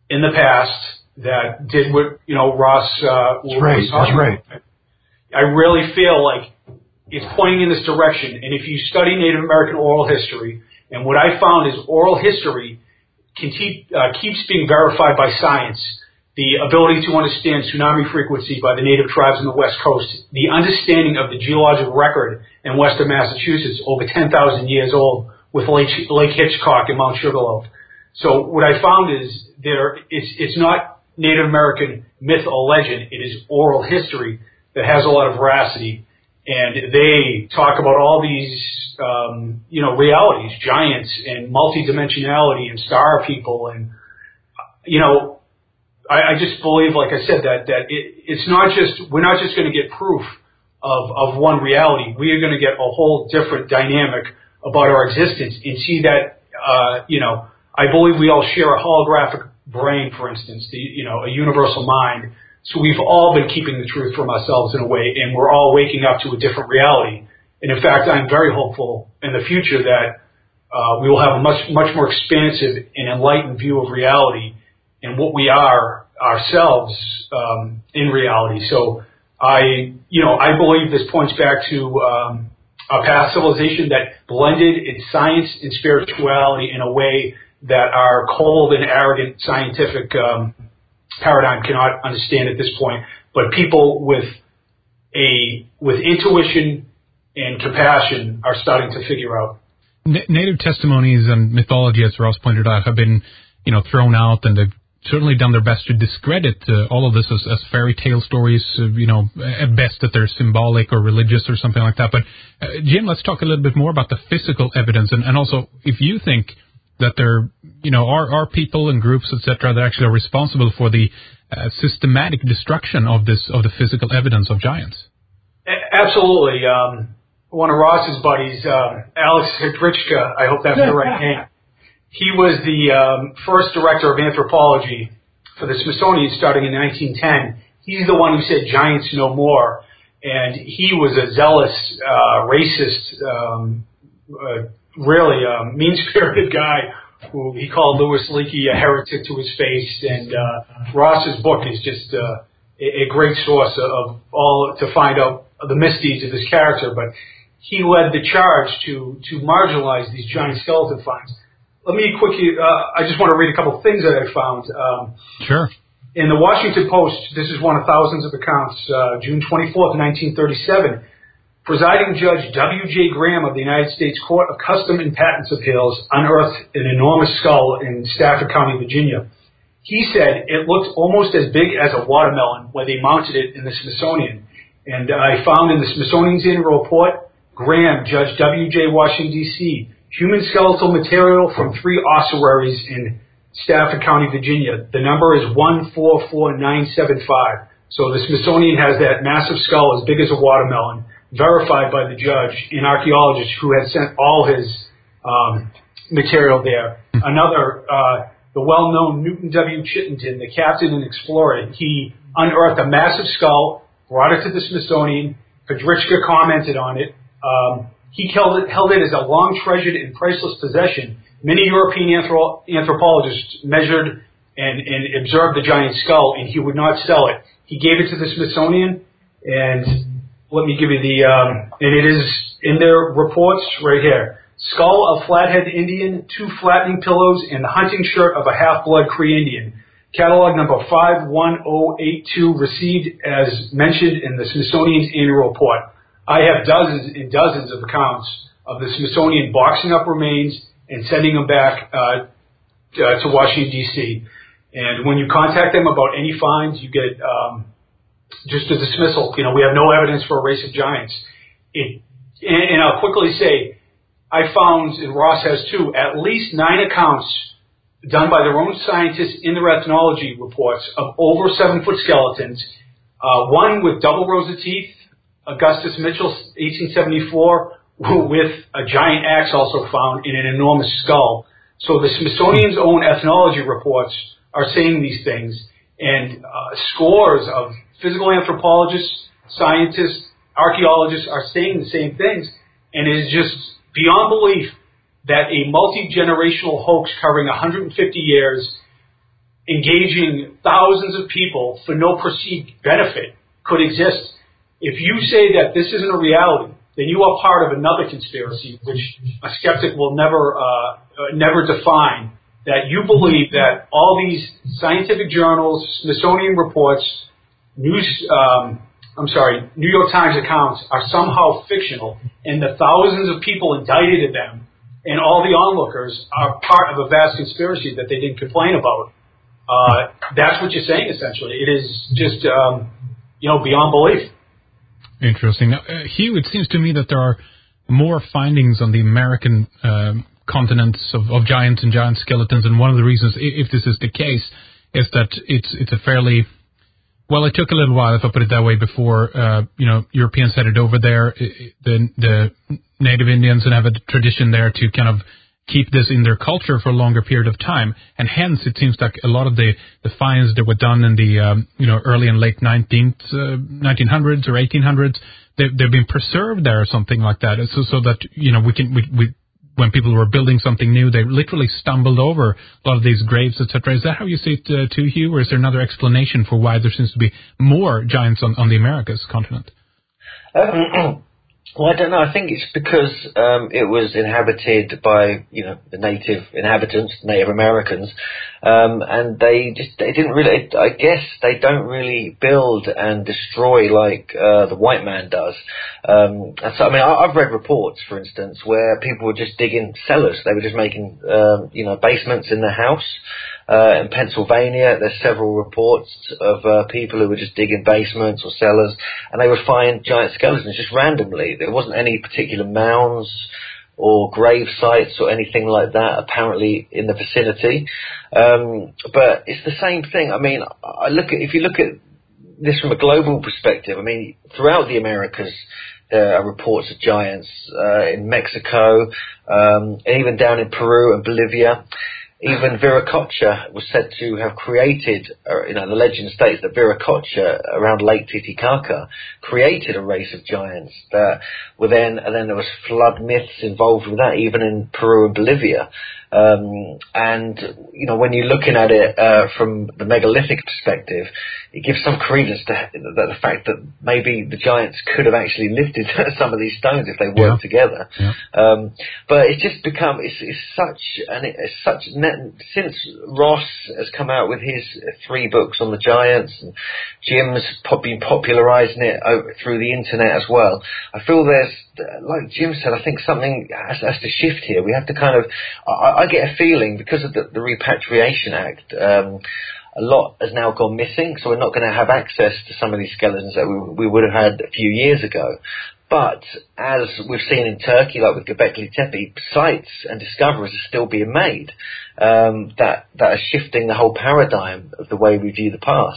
in the past that did what, you know, Ross uh, That's right. That's right. I really feel like it's pointing in this direction. And if you study Native American oral history, and what I found is oral history can keep, uh, keeps being verified by science. The ability to understand tsunami frequency by the native tribes on the West Coast, the understanding of the geological record in western Massachusetts, over ten thousand years old, with Lake, Lake Hitchcock and Mount Sugarloaf. So what I found is there, it's, it's not Native American myth or legend, it is oral history that has a lot of veracity. And they talk about all these, um, you know, realities, giants and multidimensionality and star people. And, you know, I, I just believe, like I said, that, that it, it's not just, we're not just going to get proof of, of one reality. We are going to get a whole different dynamic about our existence and see that, uh, you know, I believe we all share a holographic brain, for instance, the, you know, a universal mind. So we've all been keeping the truth from ourselves in a way, and we're all waking up to a different reality. And in fact, I'm very hopeful in the future that uh, we will have a much, much more expansive and enlightened view of reality and what we are ourselves um, in reality. So I, you know, I believe this points back to um, a past civilization that blended its science and spirituality in a way that our cold and arrogant scientific um, paradigm cannot understand at this point, but people with a with intuition and compassion are starting to figure out. N- native testimonies and mythology, as Ross pointed out, have been, you know, thrown out, and they've certainly done their best to discredit uh, all of this as, as fairy tale stories. Uh, you know, at best that they're symbolic or religious or something like that. But uh, Jim, let's talk a little bit more about the physical evidence, and, and also if you think that there, you know, are, are people and groups, et cetera, that actually are responsible for the uh, systematic destruction of this of the physical evidence of giants. Absolutely. Um, one of Ross's buddies, uh, Alex Hrdlicka, I hope that's the right name. He was the um, first director of anthropology for the Smithsonian starting in nineteen ten. He's the one who said giants no more, and he was a zealous, uh, racist, um, uh, really um, mean-spirited guy who he called Louis Leakey a heretic to his face. And uh, Ross's book is just uh, a, a great source of all to find out the misdeeds of this character. But he led the charge to to marginalize these giant skeleton finds. Let me quickly, uh, I just want to read a couple of things that I found. Um, sure. In the Washington Post, this is one of thousands of accounts, uh, June twenty-fourth, nineteen thirty-seven, Presiding Judge W J Graham of the United States Court of Custom and Patents Appeals unearthed an enormous skull in Stafford County, Virginia. He said it looked almost as big as a watermelon when they mounted it in the Smithsonian. And I found in the Smithsonian's annual report, Graham, Judge W J Washington, D C, human skeletal material from three ossuaries in Stafford County, Virginia. The number is one four four nine seven five. So the Smithsonian has that massive skull as big as a watermelon, verified by the judge, an archaeologist who had sent all his um, material there. Another, uh, the well-known Newton W. Chittenden, the captain and explorer, he unearthed a massive skull, brought it to the Smithsonian. Hrdlicka commented on it. Um, he held it, held it as a long-treasured and priceless possession. Many European anthro- anthropologists measured and, and observed the giant skull, and he would not sell it. He gave it to the Smithsonian, and let me give you the, um, and it is in their reports right here. Skull of Flathead Indian, two flattening pillows, and the hunting shirt of a half-blood Cree Indian. Catalog number five one zero eight two, received as mentioned in the Smithsonian's annual report. I have dozens and dozens of accounts of the Smithsonian boxing up remains and sending them back uh, uh, to Washington, D C And when you contact them about any finds, you get um, just a dismissal. You know, we have no evidence for a race of giants. It, and, and I'll quickly say, I found, and Ross has too, at least nine accounts done by their own scientists in their ethnology reports of over seven-foot skeletons, uh, one with double rows of teeth, Augustus Mitchell, eighteen seventy-four, with a giant axe also found in an enormous skull. So the Smithsonian's own ethnology reports are saying these things, and uh, scores of physical anthropologists, scientists, archaeologists are saying the same things, and it is just beyond belief that a multi-generational hoax covering one hundred fifty years engaging thousands of people for no perceived benefit could exist. If you say that this isn't a reality, then you are part of another conspiracy, which a skeptic will never, uh, uh, never define. That you believe that all these scientific journals, Smithsonian reports, news, um, I'm sorry, New York Times accounts are somehow fictional, and the thousands of people indicted in them and all the onlookers are part of a vast conspiracy that they didn't complain about. Uh, that's what you're saying, essentially. It is just, um, you know, beyond belief. Interesting. Now, uh, Hugh, it seems to me that there are more findings on the American um, continents of, of giants and giant skeletons, and one of the reasons, if this is the case, is that it's it's a fairly well. It took a little while, if I put it that way, before uh, you know Europeans headed over there. The the native Indians have a tradition there to kind of keep this in their culture for a longer period of time, and hence it seems like a lot of the, the finds that were done in the um, you know early and late nineteenth, uh, nineteen hundreds or eighteen hundreds, they, they've been preserved there or something like that. So so that you know we can we, we when people were building something new, they literally stumbled over a lot of these graves, et cetera. Is that how you see it uh, too, Hugh, or is there another explanation for why there seems to be more giants on, on the Americas continent? Um, Well, I don't know. I think it's because um, it was inhabited by, you know, the native inhabitants, Native Americans, um, and they just they didn't really. I guess they don't really build and destroy like uh, the white man does. Um, and so, I mean, I, I've read reports, for instance, where people were just digging cellars. They were just making, um, you know, basements in their house. Uh, in Pennsylvania, there's several reports of uh, people who were just digging basements or cellars, and they would find giant skeletons just randomly. There wasn't any particular mounds or grave sites or anything like that apparently in the vicinity. Um, but it's the same thing. I mean, I look at if you look at this from a global perspective, I mean, throughout the Americas, there are reports of giants uh, in Mexico, um, and even down in Peru and Bolivia. Even Viracocha was said to have created, uh, you know, the legend states that Viracocha around Lake Titicaca created a race of giants that were then, and then there was flood myths involved with that, even in Peru and Bolivia. Um, and, you know, when you're looking at it uh, from the megalithic perspective, it gives some credence to the, the fact that maybe the giants could have actually lifted some of these stones if they worked yeah. together. Yeah. Um, but it's just become, it's, it's such, and it, it's such, since Ross has come out with his three books on the giants, and Jim's been popularising it over, through the internet as well, I feel there's, like Jim said, I think something has, has to shift here. We have to kind of, I, I get a feeling because of the, the Repatriation Act, um, a lot has now gone missing, so we're not going to have access to some of these skeletons that we, we would have had a few years ago. But as we've seen in Turkey, like with Göbekli Tepe, sites and discoveries are still being made um, that that are shifting the whole paradigm of the way we view the past.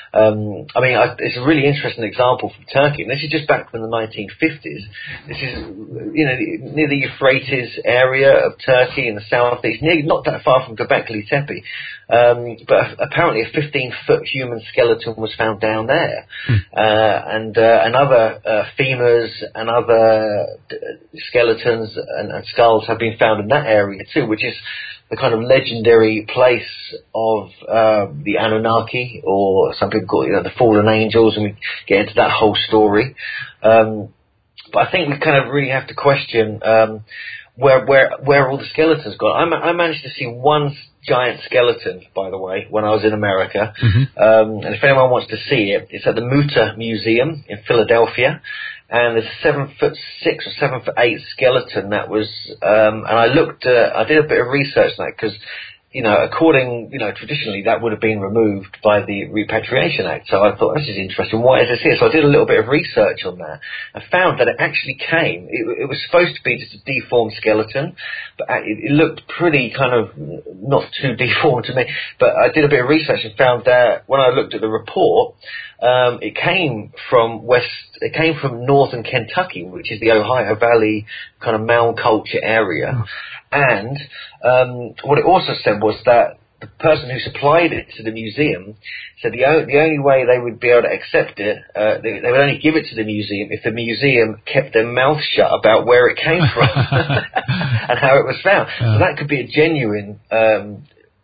Um, I mean, I, it's a really interesting example from Turkey, and this is just back from the nineteen fifties. This is, you know, near the Euphrates area of Turkey in the southeast, near, not that far from Göbekli Tepe. Um, but apparently a fifteen-foot human skeleton was found down there, hmm. uh, and uh, and other uh, femurs and other uh, skeletons and, and skulls have been found in that area too, which is the kind of legendary place of uh, the Anunnaki, or some people call it, you know, the fallen angels, and we get into that whole story. Um, but I think we kind of really have to question um, where where where all the skeletons gone. I, ma- I managed to see one giant skeleton, by the way, when I was in America. Mm-hmm. Um, and if anyone wants to see it, it's at the Mutter Museum in Philadelphia. And there's a seven foot six or seven foot eight skeleton that was, um, and I looked, uh, I did a bit of research on that because, you know, according, you know, traditionally that would have been removed by the Repatriation Act. So I thought, this is interesting. Why is this here? So I did a little bit of research on that and found that it actually came, it, it was supposed to be just a deformed skeleton, but it, it looked pretty kind of not too deformed to me. But I did a bit of research and found that when I looked at the report, Um, it came from west, it came from northern Kentucky, which is the Ohio Valley kind of mound culture area. Oh. And um, what it also said was that the person who supplied it to the museum said the, o- the only way they would be able to accept it, uh, they, they would only give it to the museum if the museum kept their mouth shut about where it came from and how it was found. Yeah. So that could be a genuine um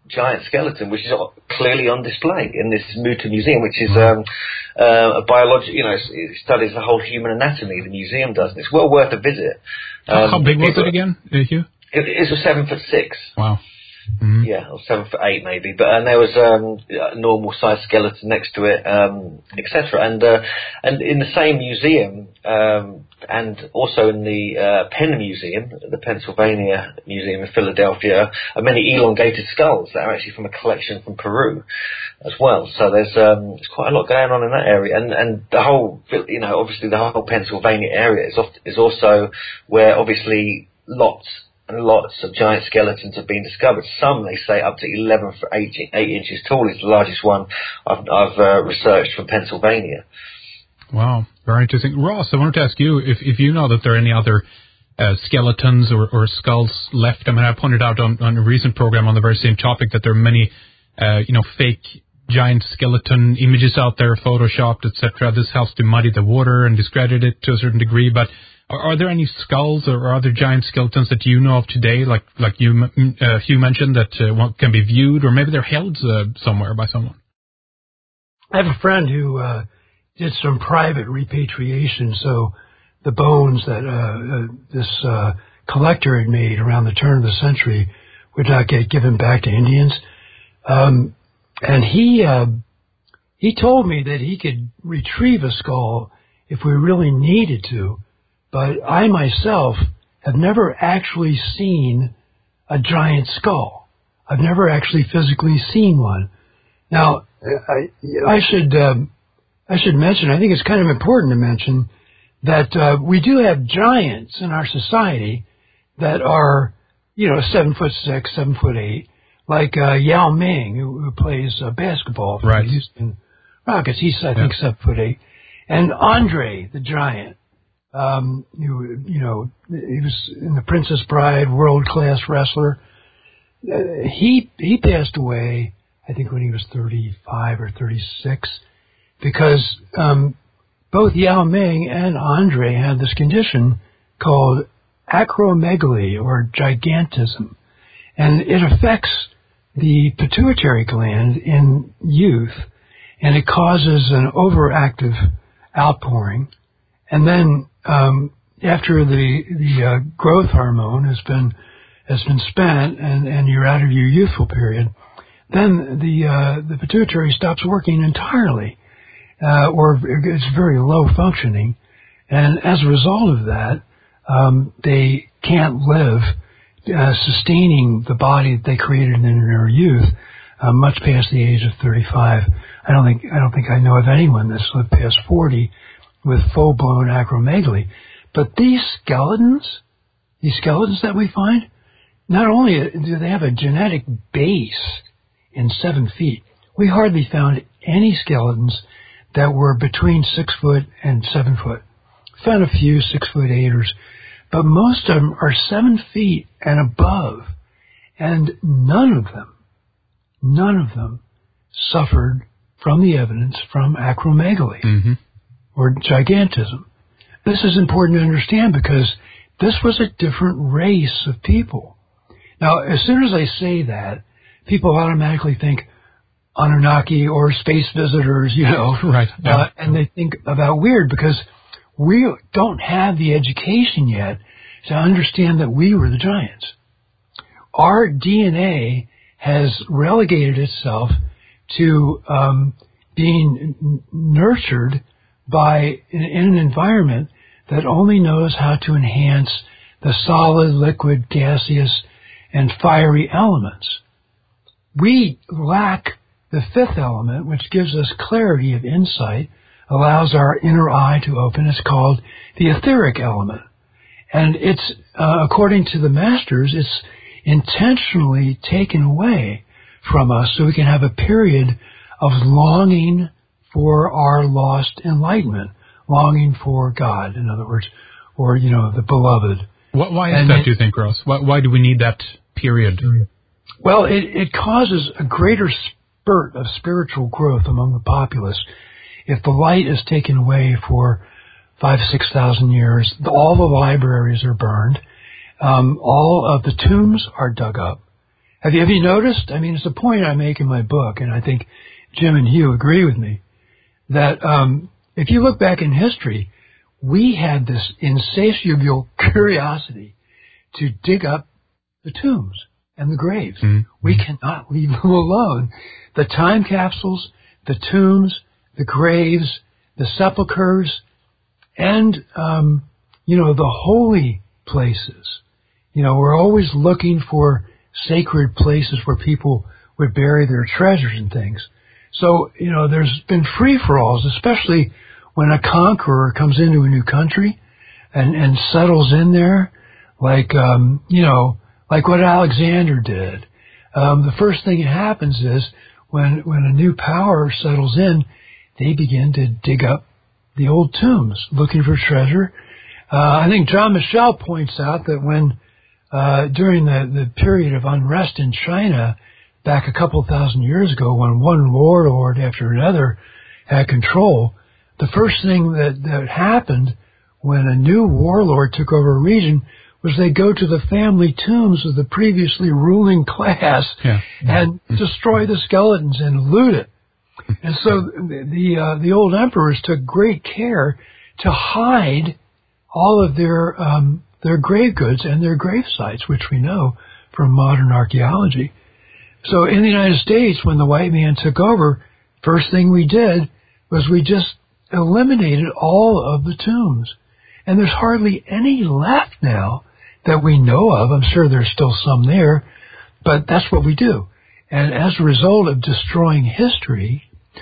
giant skeleton, which is clearly on display in this Muta Museum, which is um, uh, a biological, you know, it studies the whole human anatomy. The museum does, and it's well worth a visit. Um, How big was people, it again, Hugh? It, it's a seven foot six. Wow. Mm-hmm. Yeah, or seven foot eight maybe, but and there was um, a normal sized skeleton next to it, um, et cetera. And uh, and in the same museum, um, and also in the uh, Penn Museum, the Pennsylvania Museum in Philadelphia, are many elongated skulls that are actually from a collection from Peru as well. So there's um, there's quite a lot going on in that area, and and the whole, you know, obviously the whole Pennsylvania area is oft, is also where obviously lots. And lots of giant skeletons have been discovered. Some, they say, up to eleven foot eight, eight inches tall is the largest one I've, I've uh, researched from Pennsylvania. Wow, very interesting. Ross, I wanted to ask you if, if you know that there are any other uh, skeletons or, or skulls left. I mean, I pointed out on, on a recent program on the very same topic that there are many, uh, you know, fake giant skeleton images out there, photoshopped, et cetera. This helps to muddy the water and discredit it to a certain degree, but Are, are there any skulls or other giant skeletons that you know of today, like like you, uh, Hugh mentioned, that uh, can be viewed, or maybe they're held uh, somewhere by someone? I have a friend who uh, did some private repatriation, so the bones that uh, uh, this uh, collector had made around the turn of the century would not get given back to Indians. Um, and he uh, he told me that he could retrieve a skull if we really needed to. But I myself have never actually seen a giant skull. I've never actually physically seen one. Now, I, I should um, I should mention, I think it's kind of important to mention, that uh, we do have giants in our society that are, you know, seven foot six, seven foot eight, like uh, Yao Ming, who, who plays uh, basketball for right. the Houston Rockets. He's, I yeah. think, seven foot eight. And Andre, the giant. Um, you, you know, he was in The Princess Bride, world-class wrestler. Uh, he he passed away, I think, when he was thirty-five or thirty-six, because um, both Yao Ming and Andre had this condition called acromegaly, or gigantism, and it affects the pituitary gland in youth, and it causes an overactive outpouring, and then Um, after the the uh, growth hormone has been has been spent and, and you're out of your youthful period, then the uh, the pituitary stops working entirely, uh, or it's very low functioning, and as a result of that, um, they can't live uh, sustaining the body that they created in their youth uh, much past the age of thirty-five. I don't think I don't think I know of anyone that's lived past forty with full-blown acromegaly. But these skeletons, these skeletons that we find, not only do they have a genetic base in seven feet, we hardly found any skeletons that were between six foot and seven foot. Found a few six foot eighters, but most of them are seven feet and above, and none of them, none of them suffered from the evidence from acromegaly. Mm-hmm. Or gigantism. This is important to understand because this was a different race of people. Now, as soon as I say that, people automatically think Anunnaki or space visitors, you know, right? Yeah. Uh, and they think about weird because we don't have the education yet to understand that we were the giants. Our D N A has relegated itself to um, being n- nurtured by in, in an environment that only knows how to enhance the solid, liquid, gaseous, and fiery elements. We lack the fifth element, which gives us clarity of insight, allows our inner eye to open. It's called the etheric element. And it's, uh, according to the masters, it's intentionally taken away from us so we can have a period of longing for our lost enlightenment, longing for God, in other words, or, you know, the beloved. Why, why is and that, it, do you think, Ross? Why, why do we need that period? Well, it, it causes a greater spurt of spiritual growth among the populace. If the light is taken away for five, six thousand years, all the libraries are burned, um, all of the tombs are dug up, Have you, have you noticed? I mean, it's a point I make in my book, and I think Jim and Hugh agree with me, that um, if you look back in history, we had this insatiable curiosity to dig up the tombs and the graves. Mm-hmm. We cannot leave them alone. The time capsules, the tombs, the graves, the sepulchres, and, um, you know, the holy places. You know, we're always looking for sacred places where people would bury their treasures and things. So, you know, there's been free-for-alls, especially when a conqueror comes into a new country and, and settles in there, like, um, you know, like what Alexander did. Um, the first thing that happens is when, when a new power settles in, they begin to dig up the old tombs, looking for treasure. Uh, I think John Michel points out that when, uh, during the, the period of unrest in China, back a couple of thousand years ago, when one warlord after another had control, the first thing that, that happened when a new warlord took over a region was they go to the family tombs of the previously ruling class yeah. and destroy the skeletons and loot it. And so the uh, the old emperors took great care to hide all of their um, their grave goods and their grave sites, which we know from modern archaeology. So in the United States, when the white man took over, first thing we did was we just eliminated all of the tombs. And there's hardly any left now that we know of. I'm sure there's still some there, but that's what we do. And as a result of destroying history,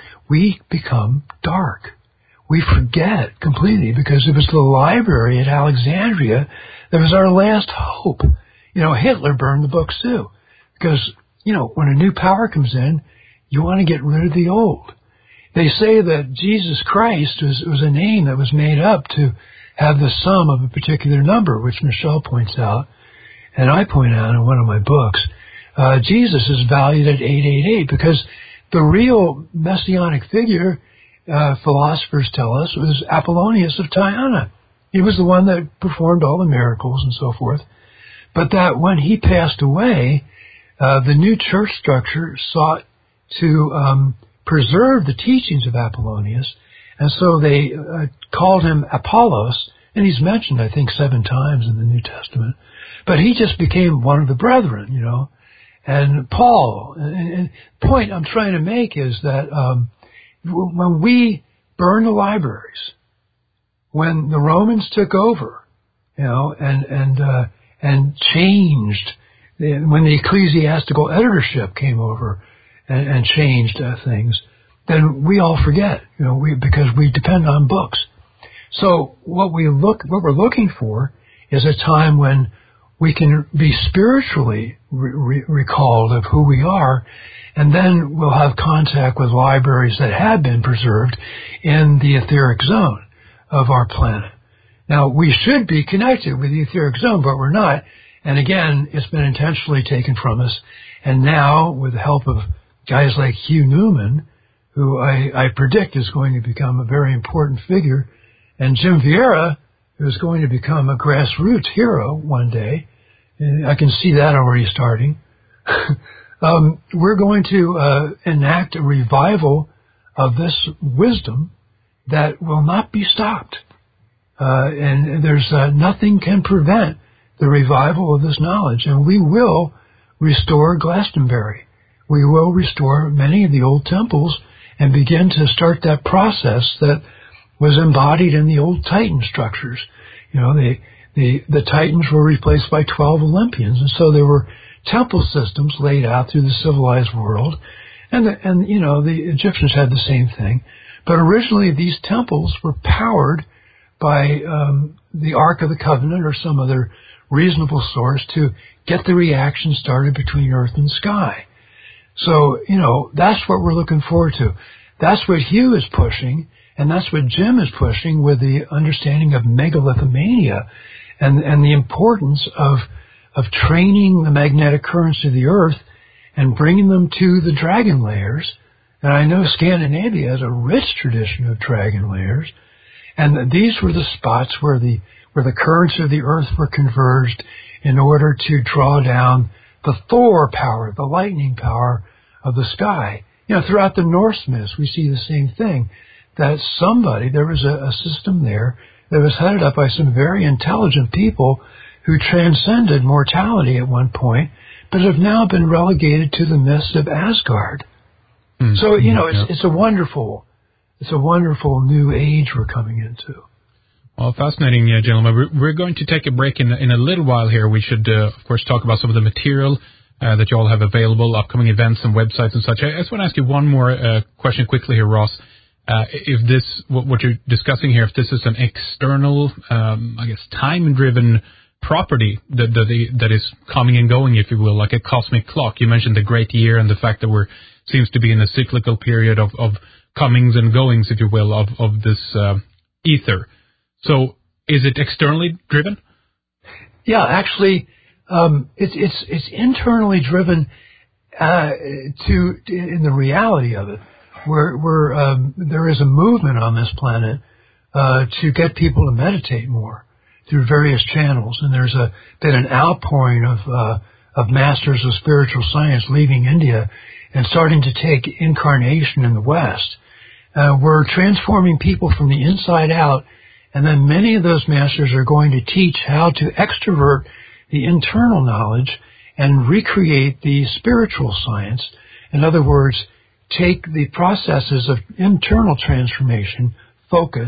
we become dark. We forget completely, because it was the library at Alexandria that was our last hope. You know, Hitler burned the books too, because, you know, when a new power comes in, you want to get rid of the old. They say that Jesus Christ was, was a name that was made up to have the sum of a particular number, which Michel points out, and I point out in one of my books. Uh, Jesus is valued at eight eight eight because the real messianic figure, uh, philosophers tell us, was Apollonius of Tyana. He was the one that performed all the miracles and so forth. But that when he passed away, uh, the new church structure sought to um, preserve the teachings of Apollonius, and so they uh, called him Apollos, and he's mentioned, I think, seven times in the New Testament. But he just became one of the brethren, you know. And Paul, and, and the point I'm trying to make is that um, when we burn the libraries, when the Romans took over, you know, and and uh, and changed, when the ecclesiastical editorship came over and, and changed uh, things, then we all forget, you know, we because we depend on books. So what we look, what we're looking for, is a time when we can be spiritually re- re- recalled of who we are, and then we'll have contact with libraries that have been preserved in the etheric zone of our planet. Now, we should be connected with the etheric zone, but we're not. And again, it's been intentionally taken from us. And now, with the help of guys like Hugh Newman, who I, I predict is going to become a very important figure, and Jim Vieira, who's going to become a grassroots hero one day, and I can see that already starting. um, we're going to uh, enact a revival of this wisdom that will not be stopped. Uh, and there's uh, nothing can prevent the revival of this knowledge. And we will restore Glastonbury. We will restore many of the old temples and begin to start that process that was embodied in the old Titan structures. You know, the, the, the Titans were replaced by twelve Olympians, and so there were temple systems laid out through the civilized world. And, the, and you know, the Egyptians had the same thing. But originally these temples were powered by um, the Ark of the Covenant or some other reasonable source to get the reaction started between earth and sky. So, you know, that's what we're looking forward to. That's what Hugh is pushing, and that's what Jim is pushing with the understanding of megalithomania and, and the importance of of training the magnetic currents of the earth and bringing them to the dragon layers. And I know Scandinavia has a rich tradition of dragon layers, and these were the spots where the where the currents of the earth were converged in order to draw down the Thor power, the lightning power of the sky. You know, throughout the Norse myths, we see the same thing, that somebody, there was a, a system there that was headed up by some very intelligent people who transcended mortality at one point, but have now been relegated to the mist of Asgard. Mm, so, you know, it's, yeah. it's a wonderful, it's a wonderful new age we're coming into. Well, fascinating, uh, gentlemen. We're, we're going to take a break in, in a little while here. We should, uh, of course, talk about some of the material uh, that you all have available, upcoming events and websites and such. I just want to ask you one more uh, question quickly here, Ross. Uh, if this, what, what you're discussing here, if this is an external, um, I guess, time-driven property that, that that is coming and going, if you will, like a cosmic clock. You mentioned the great year and the fact that we're seems to be in a cyclical period of, of comings and goings, if you will, of, of this uh, ether. So is it externally driven? Yeah, actually, um, it's it's it's internally driven uh, to in the reality of it, where where um, there is a movement on this planet uh, to get people to meditate more through various channels, and there's a been an outpouring of uh, of masters of spiritual science leaving India and starting to take incarnation in the West. Uh, we're transforming people from the inside out. And then many of those masters are going to teach how to extrovert the internal knowledge and recreate the spiritual science. In other words, take the processes of internal transformation, focus,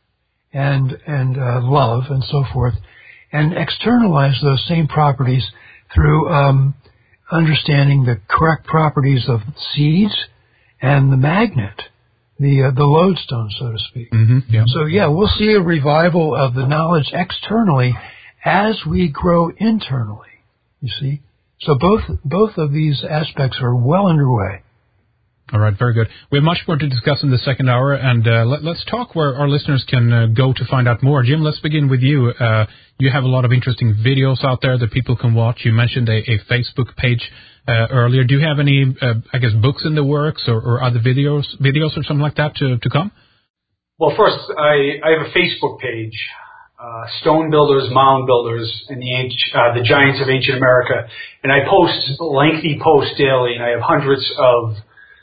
and and uh, love, and so forth, and externalize those same properties through um, understanding the correct properties of seeds and the magnet. The uh, the lodestone, so to speak. Mm-hmm, yeah. So, yeah, we'll see a revival of the knowledge externally as we grow internally, you see. So both both of these aspects are well underway. All right, very good. We have much more to discuss in the second hour, and uh, let, let's talk where our listeners can uh, go to find out more. Jim, let's begin with you. Uh, you have a lot of interesting videos out there that people can watch. You mentioned a, a Facebook page uh, earlier. Do you have any, uh, I guess, books in the works or, or other videos videos or something like that to, to come? Well, first, I, I have a Facebook page, uh, Stone Builders, Mound Builders, and the, uh, the Giants of Ancient America. And I post lengthy posts daily, and I have hundreds of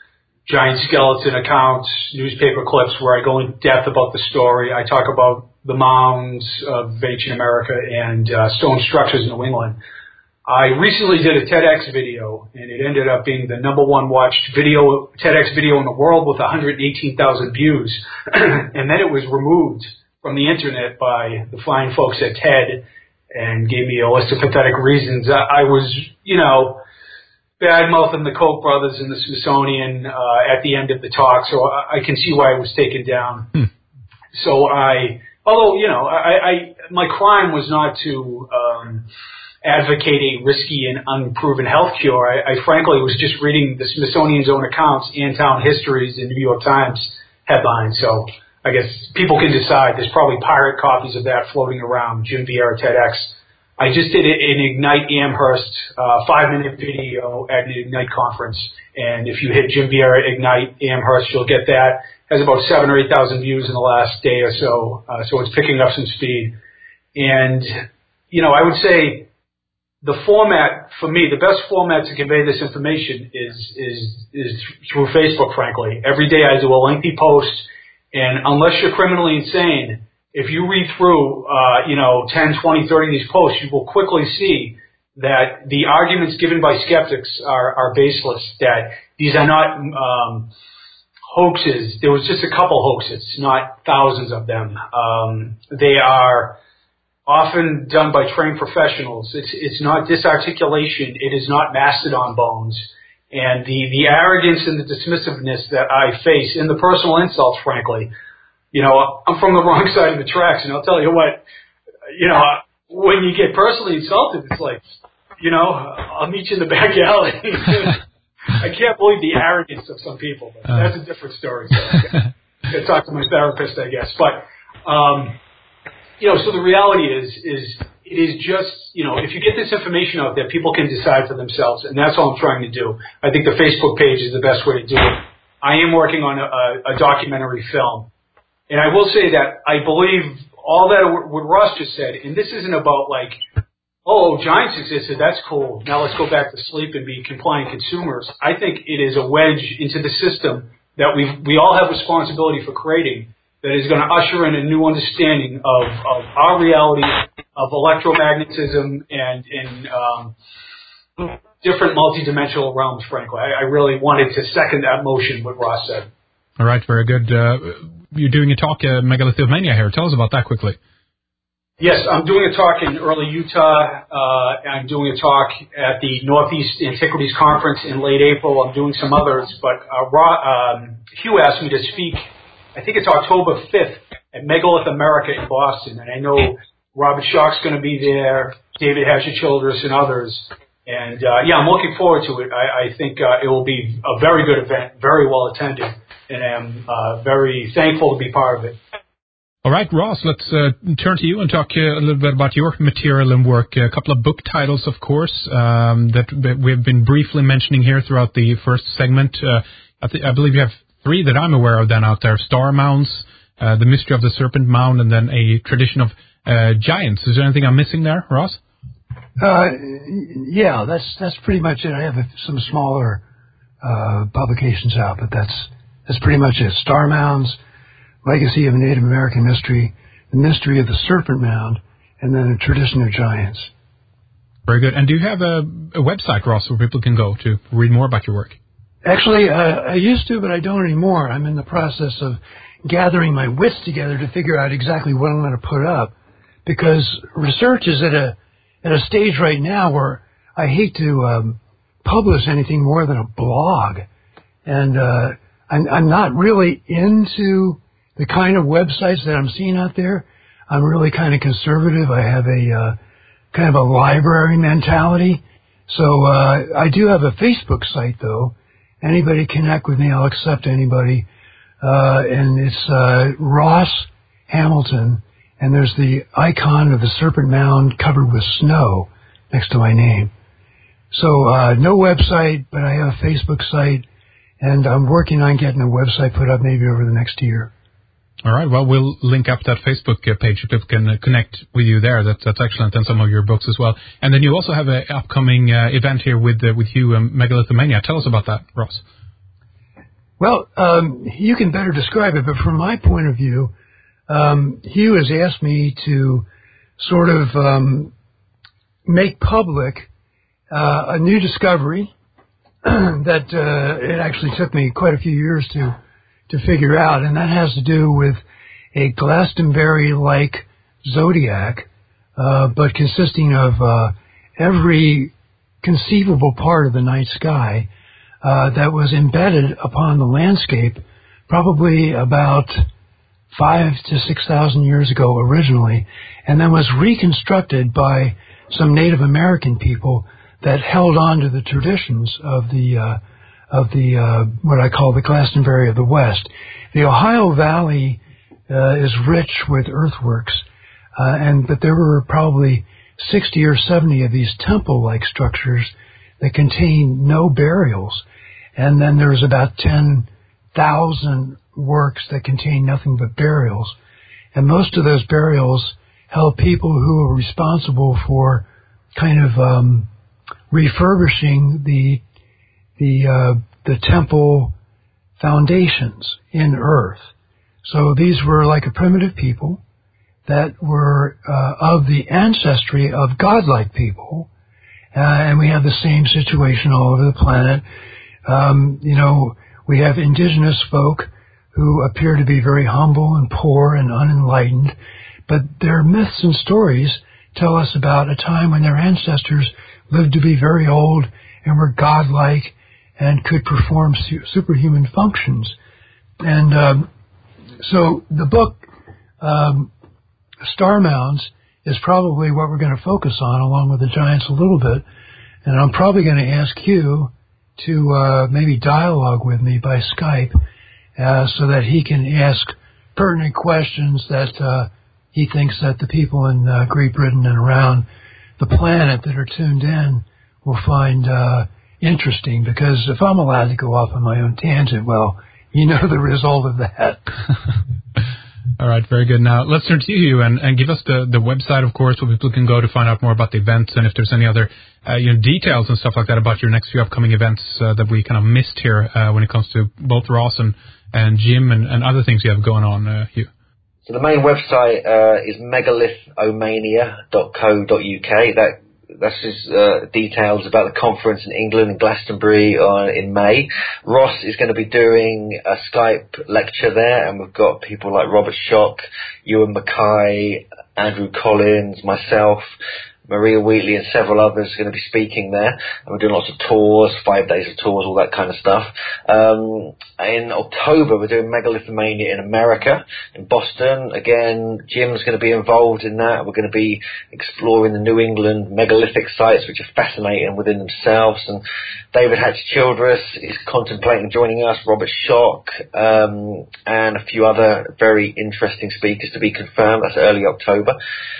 giant skeleton accounts, newspaper clips where I go in depth about the story. I talk about the mounds of ancient America and uh, stone structures in New England. I recently did a TEDx video, and it ended up being the number one watched video TEDx video in the world with one hundred eighteen thousand views. And then it was removed from the internet by the fine folks at TED and gave me a list of pathetic reasons. I, I was, you know, bad-mouthing the Koch brothers and the Smithsonian uh, at the end of the talk, so I, I can see why it was taken down. Hmm. So I, although, you know, I, I my crime was not to um, advocate a risky and unproven health cure. I, I frankly was just reading the Smithsonian's own accounts, Antown Histories, and New York Times headlines, so I guess people can decide. There's probably pirate copies of that floating around, Jim Vieira TEDx. I just did an Ignite Amherst uh, five-minute video at an Ignite conference, and if you hit Jim Vieira Ignite Amherst, you'll get that. It has about seven or eight thousand views in the last day or so, uh, so it's picking up some speed. And you know, I would say the format for me, the best format to convey this information is is is through Facebook. Frankly, every day I do a lengthy post, and unless you're criminally insane, if you read through, uh, you know, ten, twenty, thirty of these posts, you will quickly see that the arguments given by skeptics are, are baseless, that these are not um, hoaxes. There was just a couple hoaxes, not thousands of them. Um, they are often done by trained professionals. It's, it's not disarticulation. It is not mastodon bones. And the, the arrogance and the dismissiveness that I face, and the personal insults, frankly, you know, I'm from the wrong side of the tracks, and I'll tell you what, you know, when you get personally insulted, it's like, you know, I'll meet you in the back alley. I can't believe the arrogance of some people, but uh. that's a different story. So I got to talk to my therapist, I guess. But, um, you know, so the reality is, is it is just, you know, if you get this information out there, people can decide for themselves, and that's all I'm trying to do. I think the Facebook page is the best way to do it. I am working on a, a documentary film. And I will say that I believe all that what Ross just said, and this isn't about like, oh, giants existed, that's cool. Now let's go back to sleep and be compliant consumers. I think it is a wedge into the system that we we all have responsibility for creating that is going to usher in a new understanding of, of our reality, of electromagnetism, and in um, different multidimensional realms, frankly. I, I really wanted to second that motion, what Ross said. All right, very good. Uh, you're doing a talk at Megalithomania here. Tell us about that quickly. Yes, I'm doing a talk in early Utah. Uh, I'm doing a talk at the Northeast Antiquities Conference in late April. I'm doing some others, but uh, Ra- um, Hugh asked me to speak, I think it's October fifth, at Megalith America in Boston. And I know Robert Schoch's going to be there, David Hatcher-Childress, and others. And, uh, yeah, I'm looking forward to it. I, I think uh, it will be a very good event, very well attended, and I'm uh, very thankful to be part of it. All right, Ross, let's uh, turn to you and talk uh, a little bit about your material and work. A couple of book titles, of course, um, that, that we've been briefly mentioning here throughout the first segment. Uh, I, th- I believe you have three that I'm aware of then out there. Star Mounds, uh, The Mystery of the Serpent Mound, and then A Tradition of uh, Giants. Is there anything I'm missing there, Ross? Uh, yeah, that's that's pretty much it. I have some smaller uh, publications out, but that's that's pretty much it. Star Mounds, Legacy of a Native American Mystery, The Mystery of the Serpent Mound, and then A Tradition of Giants. Very good. And do you have a, a website, Ross, where people can go to read more about your work? Actually, uh, I used to, but I don't anymore. I'm in the process of gathering my wits together to figure out exactly what I'm going to put up, because research is at a at a stage right now where I hate to um, publish anything more than a blog, and uh, I'm, I'm not really into the kind of websites that I'm seeing out there. I'm really kind of conservative. I have a uh, kind of a library mentality. So uh, I do have a Facebook site, though. Anybody connect with me, I'll accept anybody. Uh, and it's uh, Ross Hamilton, and there's the icon of the Serpent Mound covered with snow next to my name. So uh, no website, but I have a Facebook site, and I'm working on getting a website put up maybe over the next year. All right. Well, we'll link up that Facebook page so people can uh, connect with you there. That's that's excellent, and some of your books as well. And then you also have an upcoming uh, event here with uh, with you, um, Megalithomania. Tell us about that, Ross. Well, um, you can better describe it, but from my point of view, um, Hugh has asked me to sort of um, make public uh, a new discovery that uh, it actually took me quite a few years to to figure out, and that has to do with a Glastonbury-like zodiac, uh, but consisting of uh, every conceivable part of the night sky uh, that was embedded upon the landscape probably about five to six thousand years ago originally, and then was reconstructed by some Native American people that held on to the traditions of the uh, of the, uh, what I call the Glastonbury of the West. The Ohio Valley, uh, is rich with earthworks, uh, and, but there were probably sixty or seventy of these temple-like structures that contain no burials. And then there's about ten thousand works that contain nothing but burials. And most of those burials held people who were responsible for kind of, um, refurbishing the the uh, the temple foundations in earth. So these were like a primitive people that were uh, of the ancestry of godlike people, uh, and we have the same situation all over the planet. Um, you know, we have indigenous folk who appear to be very humble and poor and unenlightened, but their myths and stories tell us about a time when their ancestors lived to be very old and were godlike and could perform su- superhuman functions. And um, so the book, um, Star Mounds, is probably what we're going to focus on, along with the Giants a little bit. And I'm probably going to ask you to uh, maybe dialogue with me by Skype uh, so that he can ask pertinent questions that uh, he thinks that the people in uh, Great Britain and around the planet that are tuned in will find uh, interesting, because if I'm allowed to go off on my own tangent, well, you know the result of that. All right, very good. Now, let's turn to you and, and give us the, the website, of course, where people can go to find out more about the events and if there's any other uh, you know, details and stuff like that about your next few upcoming events uh, that we kind of missed here uh, when it comes to both Ross and, and Jim and, and other things you have going on, uh, Hugh. So the main website uh, is megalithomania dot co dot uk. That That's just uh, details about the conference in England in Glastonbury on, in May. Ross is going to be doing a Skype lecture there, and we've got people like Robert Schock, Ewan Mackay, Andrew Collins, myself, Maria Wheatley and several others are going to be speaking there. And we're doing lots of tours, five days of tours, all that kind of stuff. Um, in October, we're doing Megalithomania in America, in Boston. Again, Jim's going to be involved in that. We're going to be exploring the New England megalithic sites, which are fascinating within themselves. And David Hatch-Childress is contemplating joining us, Robert Schock, um, and a few other very interesting speakers to be confirmed. That's early October.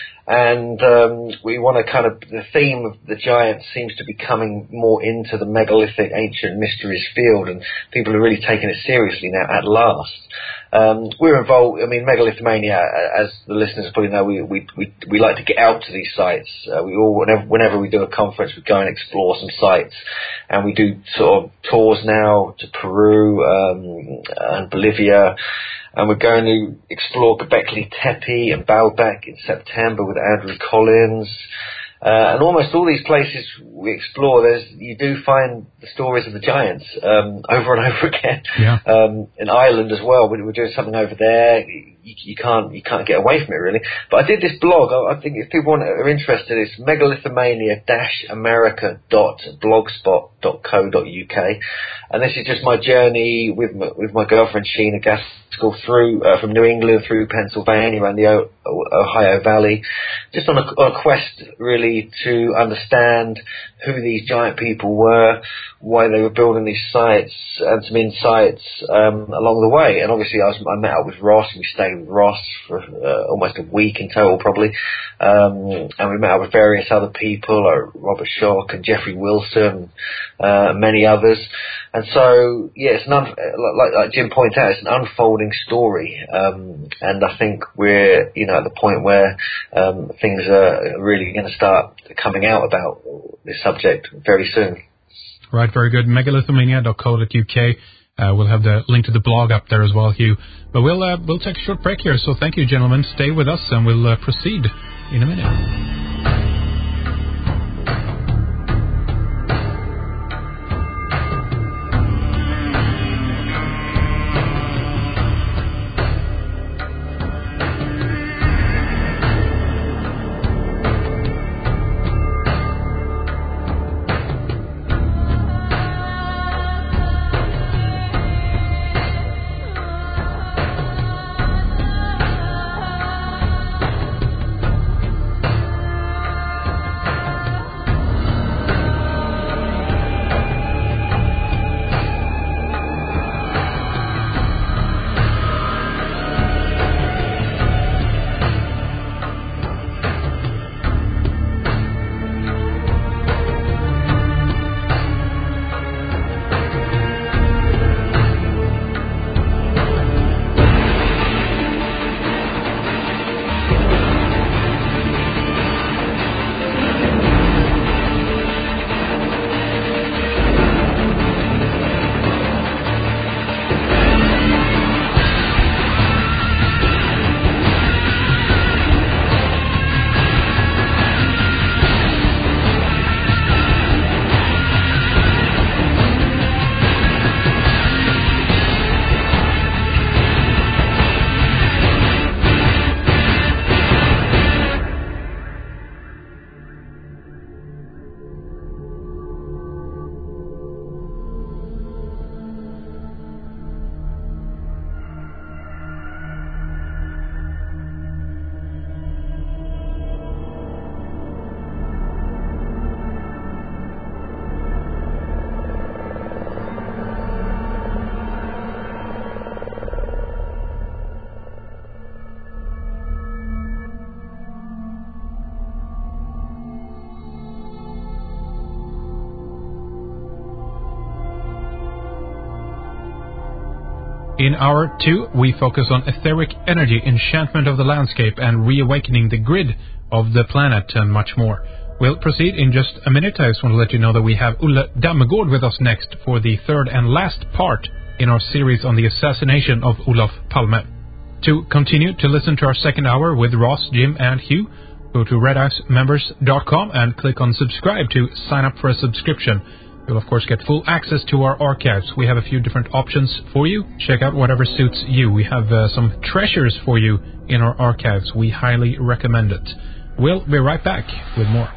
And um, we want to kind of, the theme of the giants seems to be coming more into the megalithic ancient mysteries field, and people are really taking it seriously now at last. Um, we're involved, I mean, Megalithomania, as the listeners probably know, we we we, we like to get out to these sites. Uh, we all, whenever, whenever we do a conference, we go and explore some sites, and we do sort of tours now to Peru um, and Bolivia. And we're going to explore Göbekli Tepe and Baalbek in September with Andrew Collins. Uh, and almost all these places we explore, there's, you do find the stories of the giants um, over and over again. Yeah. Um, in Ireland as well, we're, we're doing something over there. You, you can't you can't get away from it, really. But I did this blog. I, I think if people want, are interested, it's megalithomania dash america dot blogspot dot co dot uk. And this is just my journey with my, with my girlfriend Sheena Gaskell through uh, from New England through Pennsylvania and the o- Ohio Valley, just on a, on a quest really to understand who these giant people were, why they were building these sites, and some insights um, along the way. And obviously, I, was, I met up with Ross, and we stayed with Ross for uh, almost a week in total, probably. Um, and we met up with various other people, like Robert Schock and Jeffrey Wilson, uh, and many others. And so, yeah, it's an un- like, like Jim pointed out, it's an unfolding story. Um, and I think we're, you know, at the point where um, things are really going to start coming out about this subject very soon. Right, very good. megalithomania dot co dot uk. Uh, we'll have the link to the blog up there as well, Hugh. But we'll uh, we'll take a short break here. So thank you, gentlemen. Stay with us, and we'll uh, proceed in a minute. In Hour two, we focus on etheric energy, enchantment of the landscape, and reawakening the grid of the planet, and much more. We'll proceed in just a minute. I just want to let you know that we have Ulla Dammegård with us next for the third and last part in our series on the assassination of Olof Palme. To continue to listen to our second hour with Ross, Jim, and Hugh, go to red ice members dot com and click on subscribe to sign up for a subscription. You'll, of course, get full access to our archives. We have a few different options for you. Check out whatever suits you. We have uh, some treasures for you in our archives. We highly recommend it. We'll be right back with more.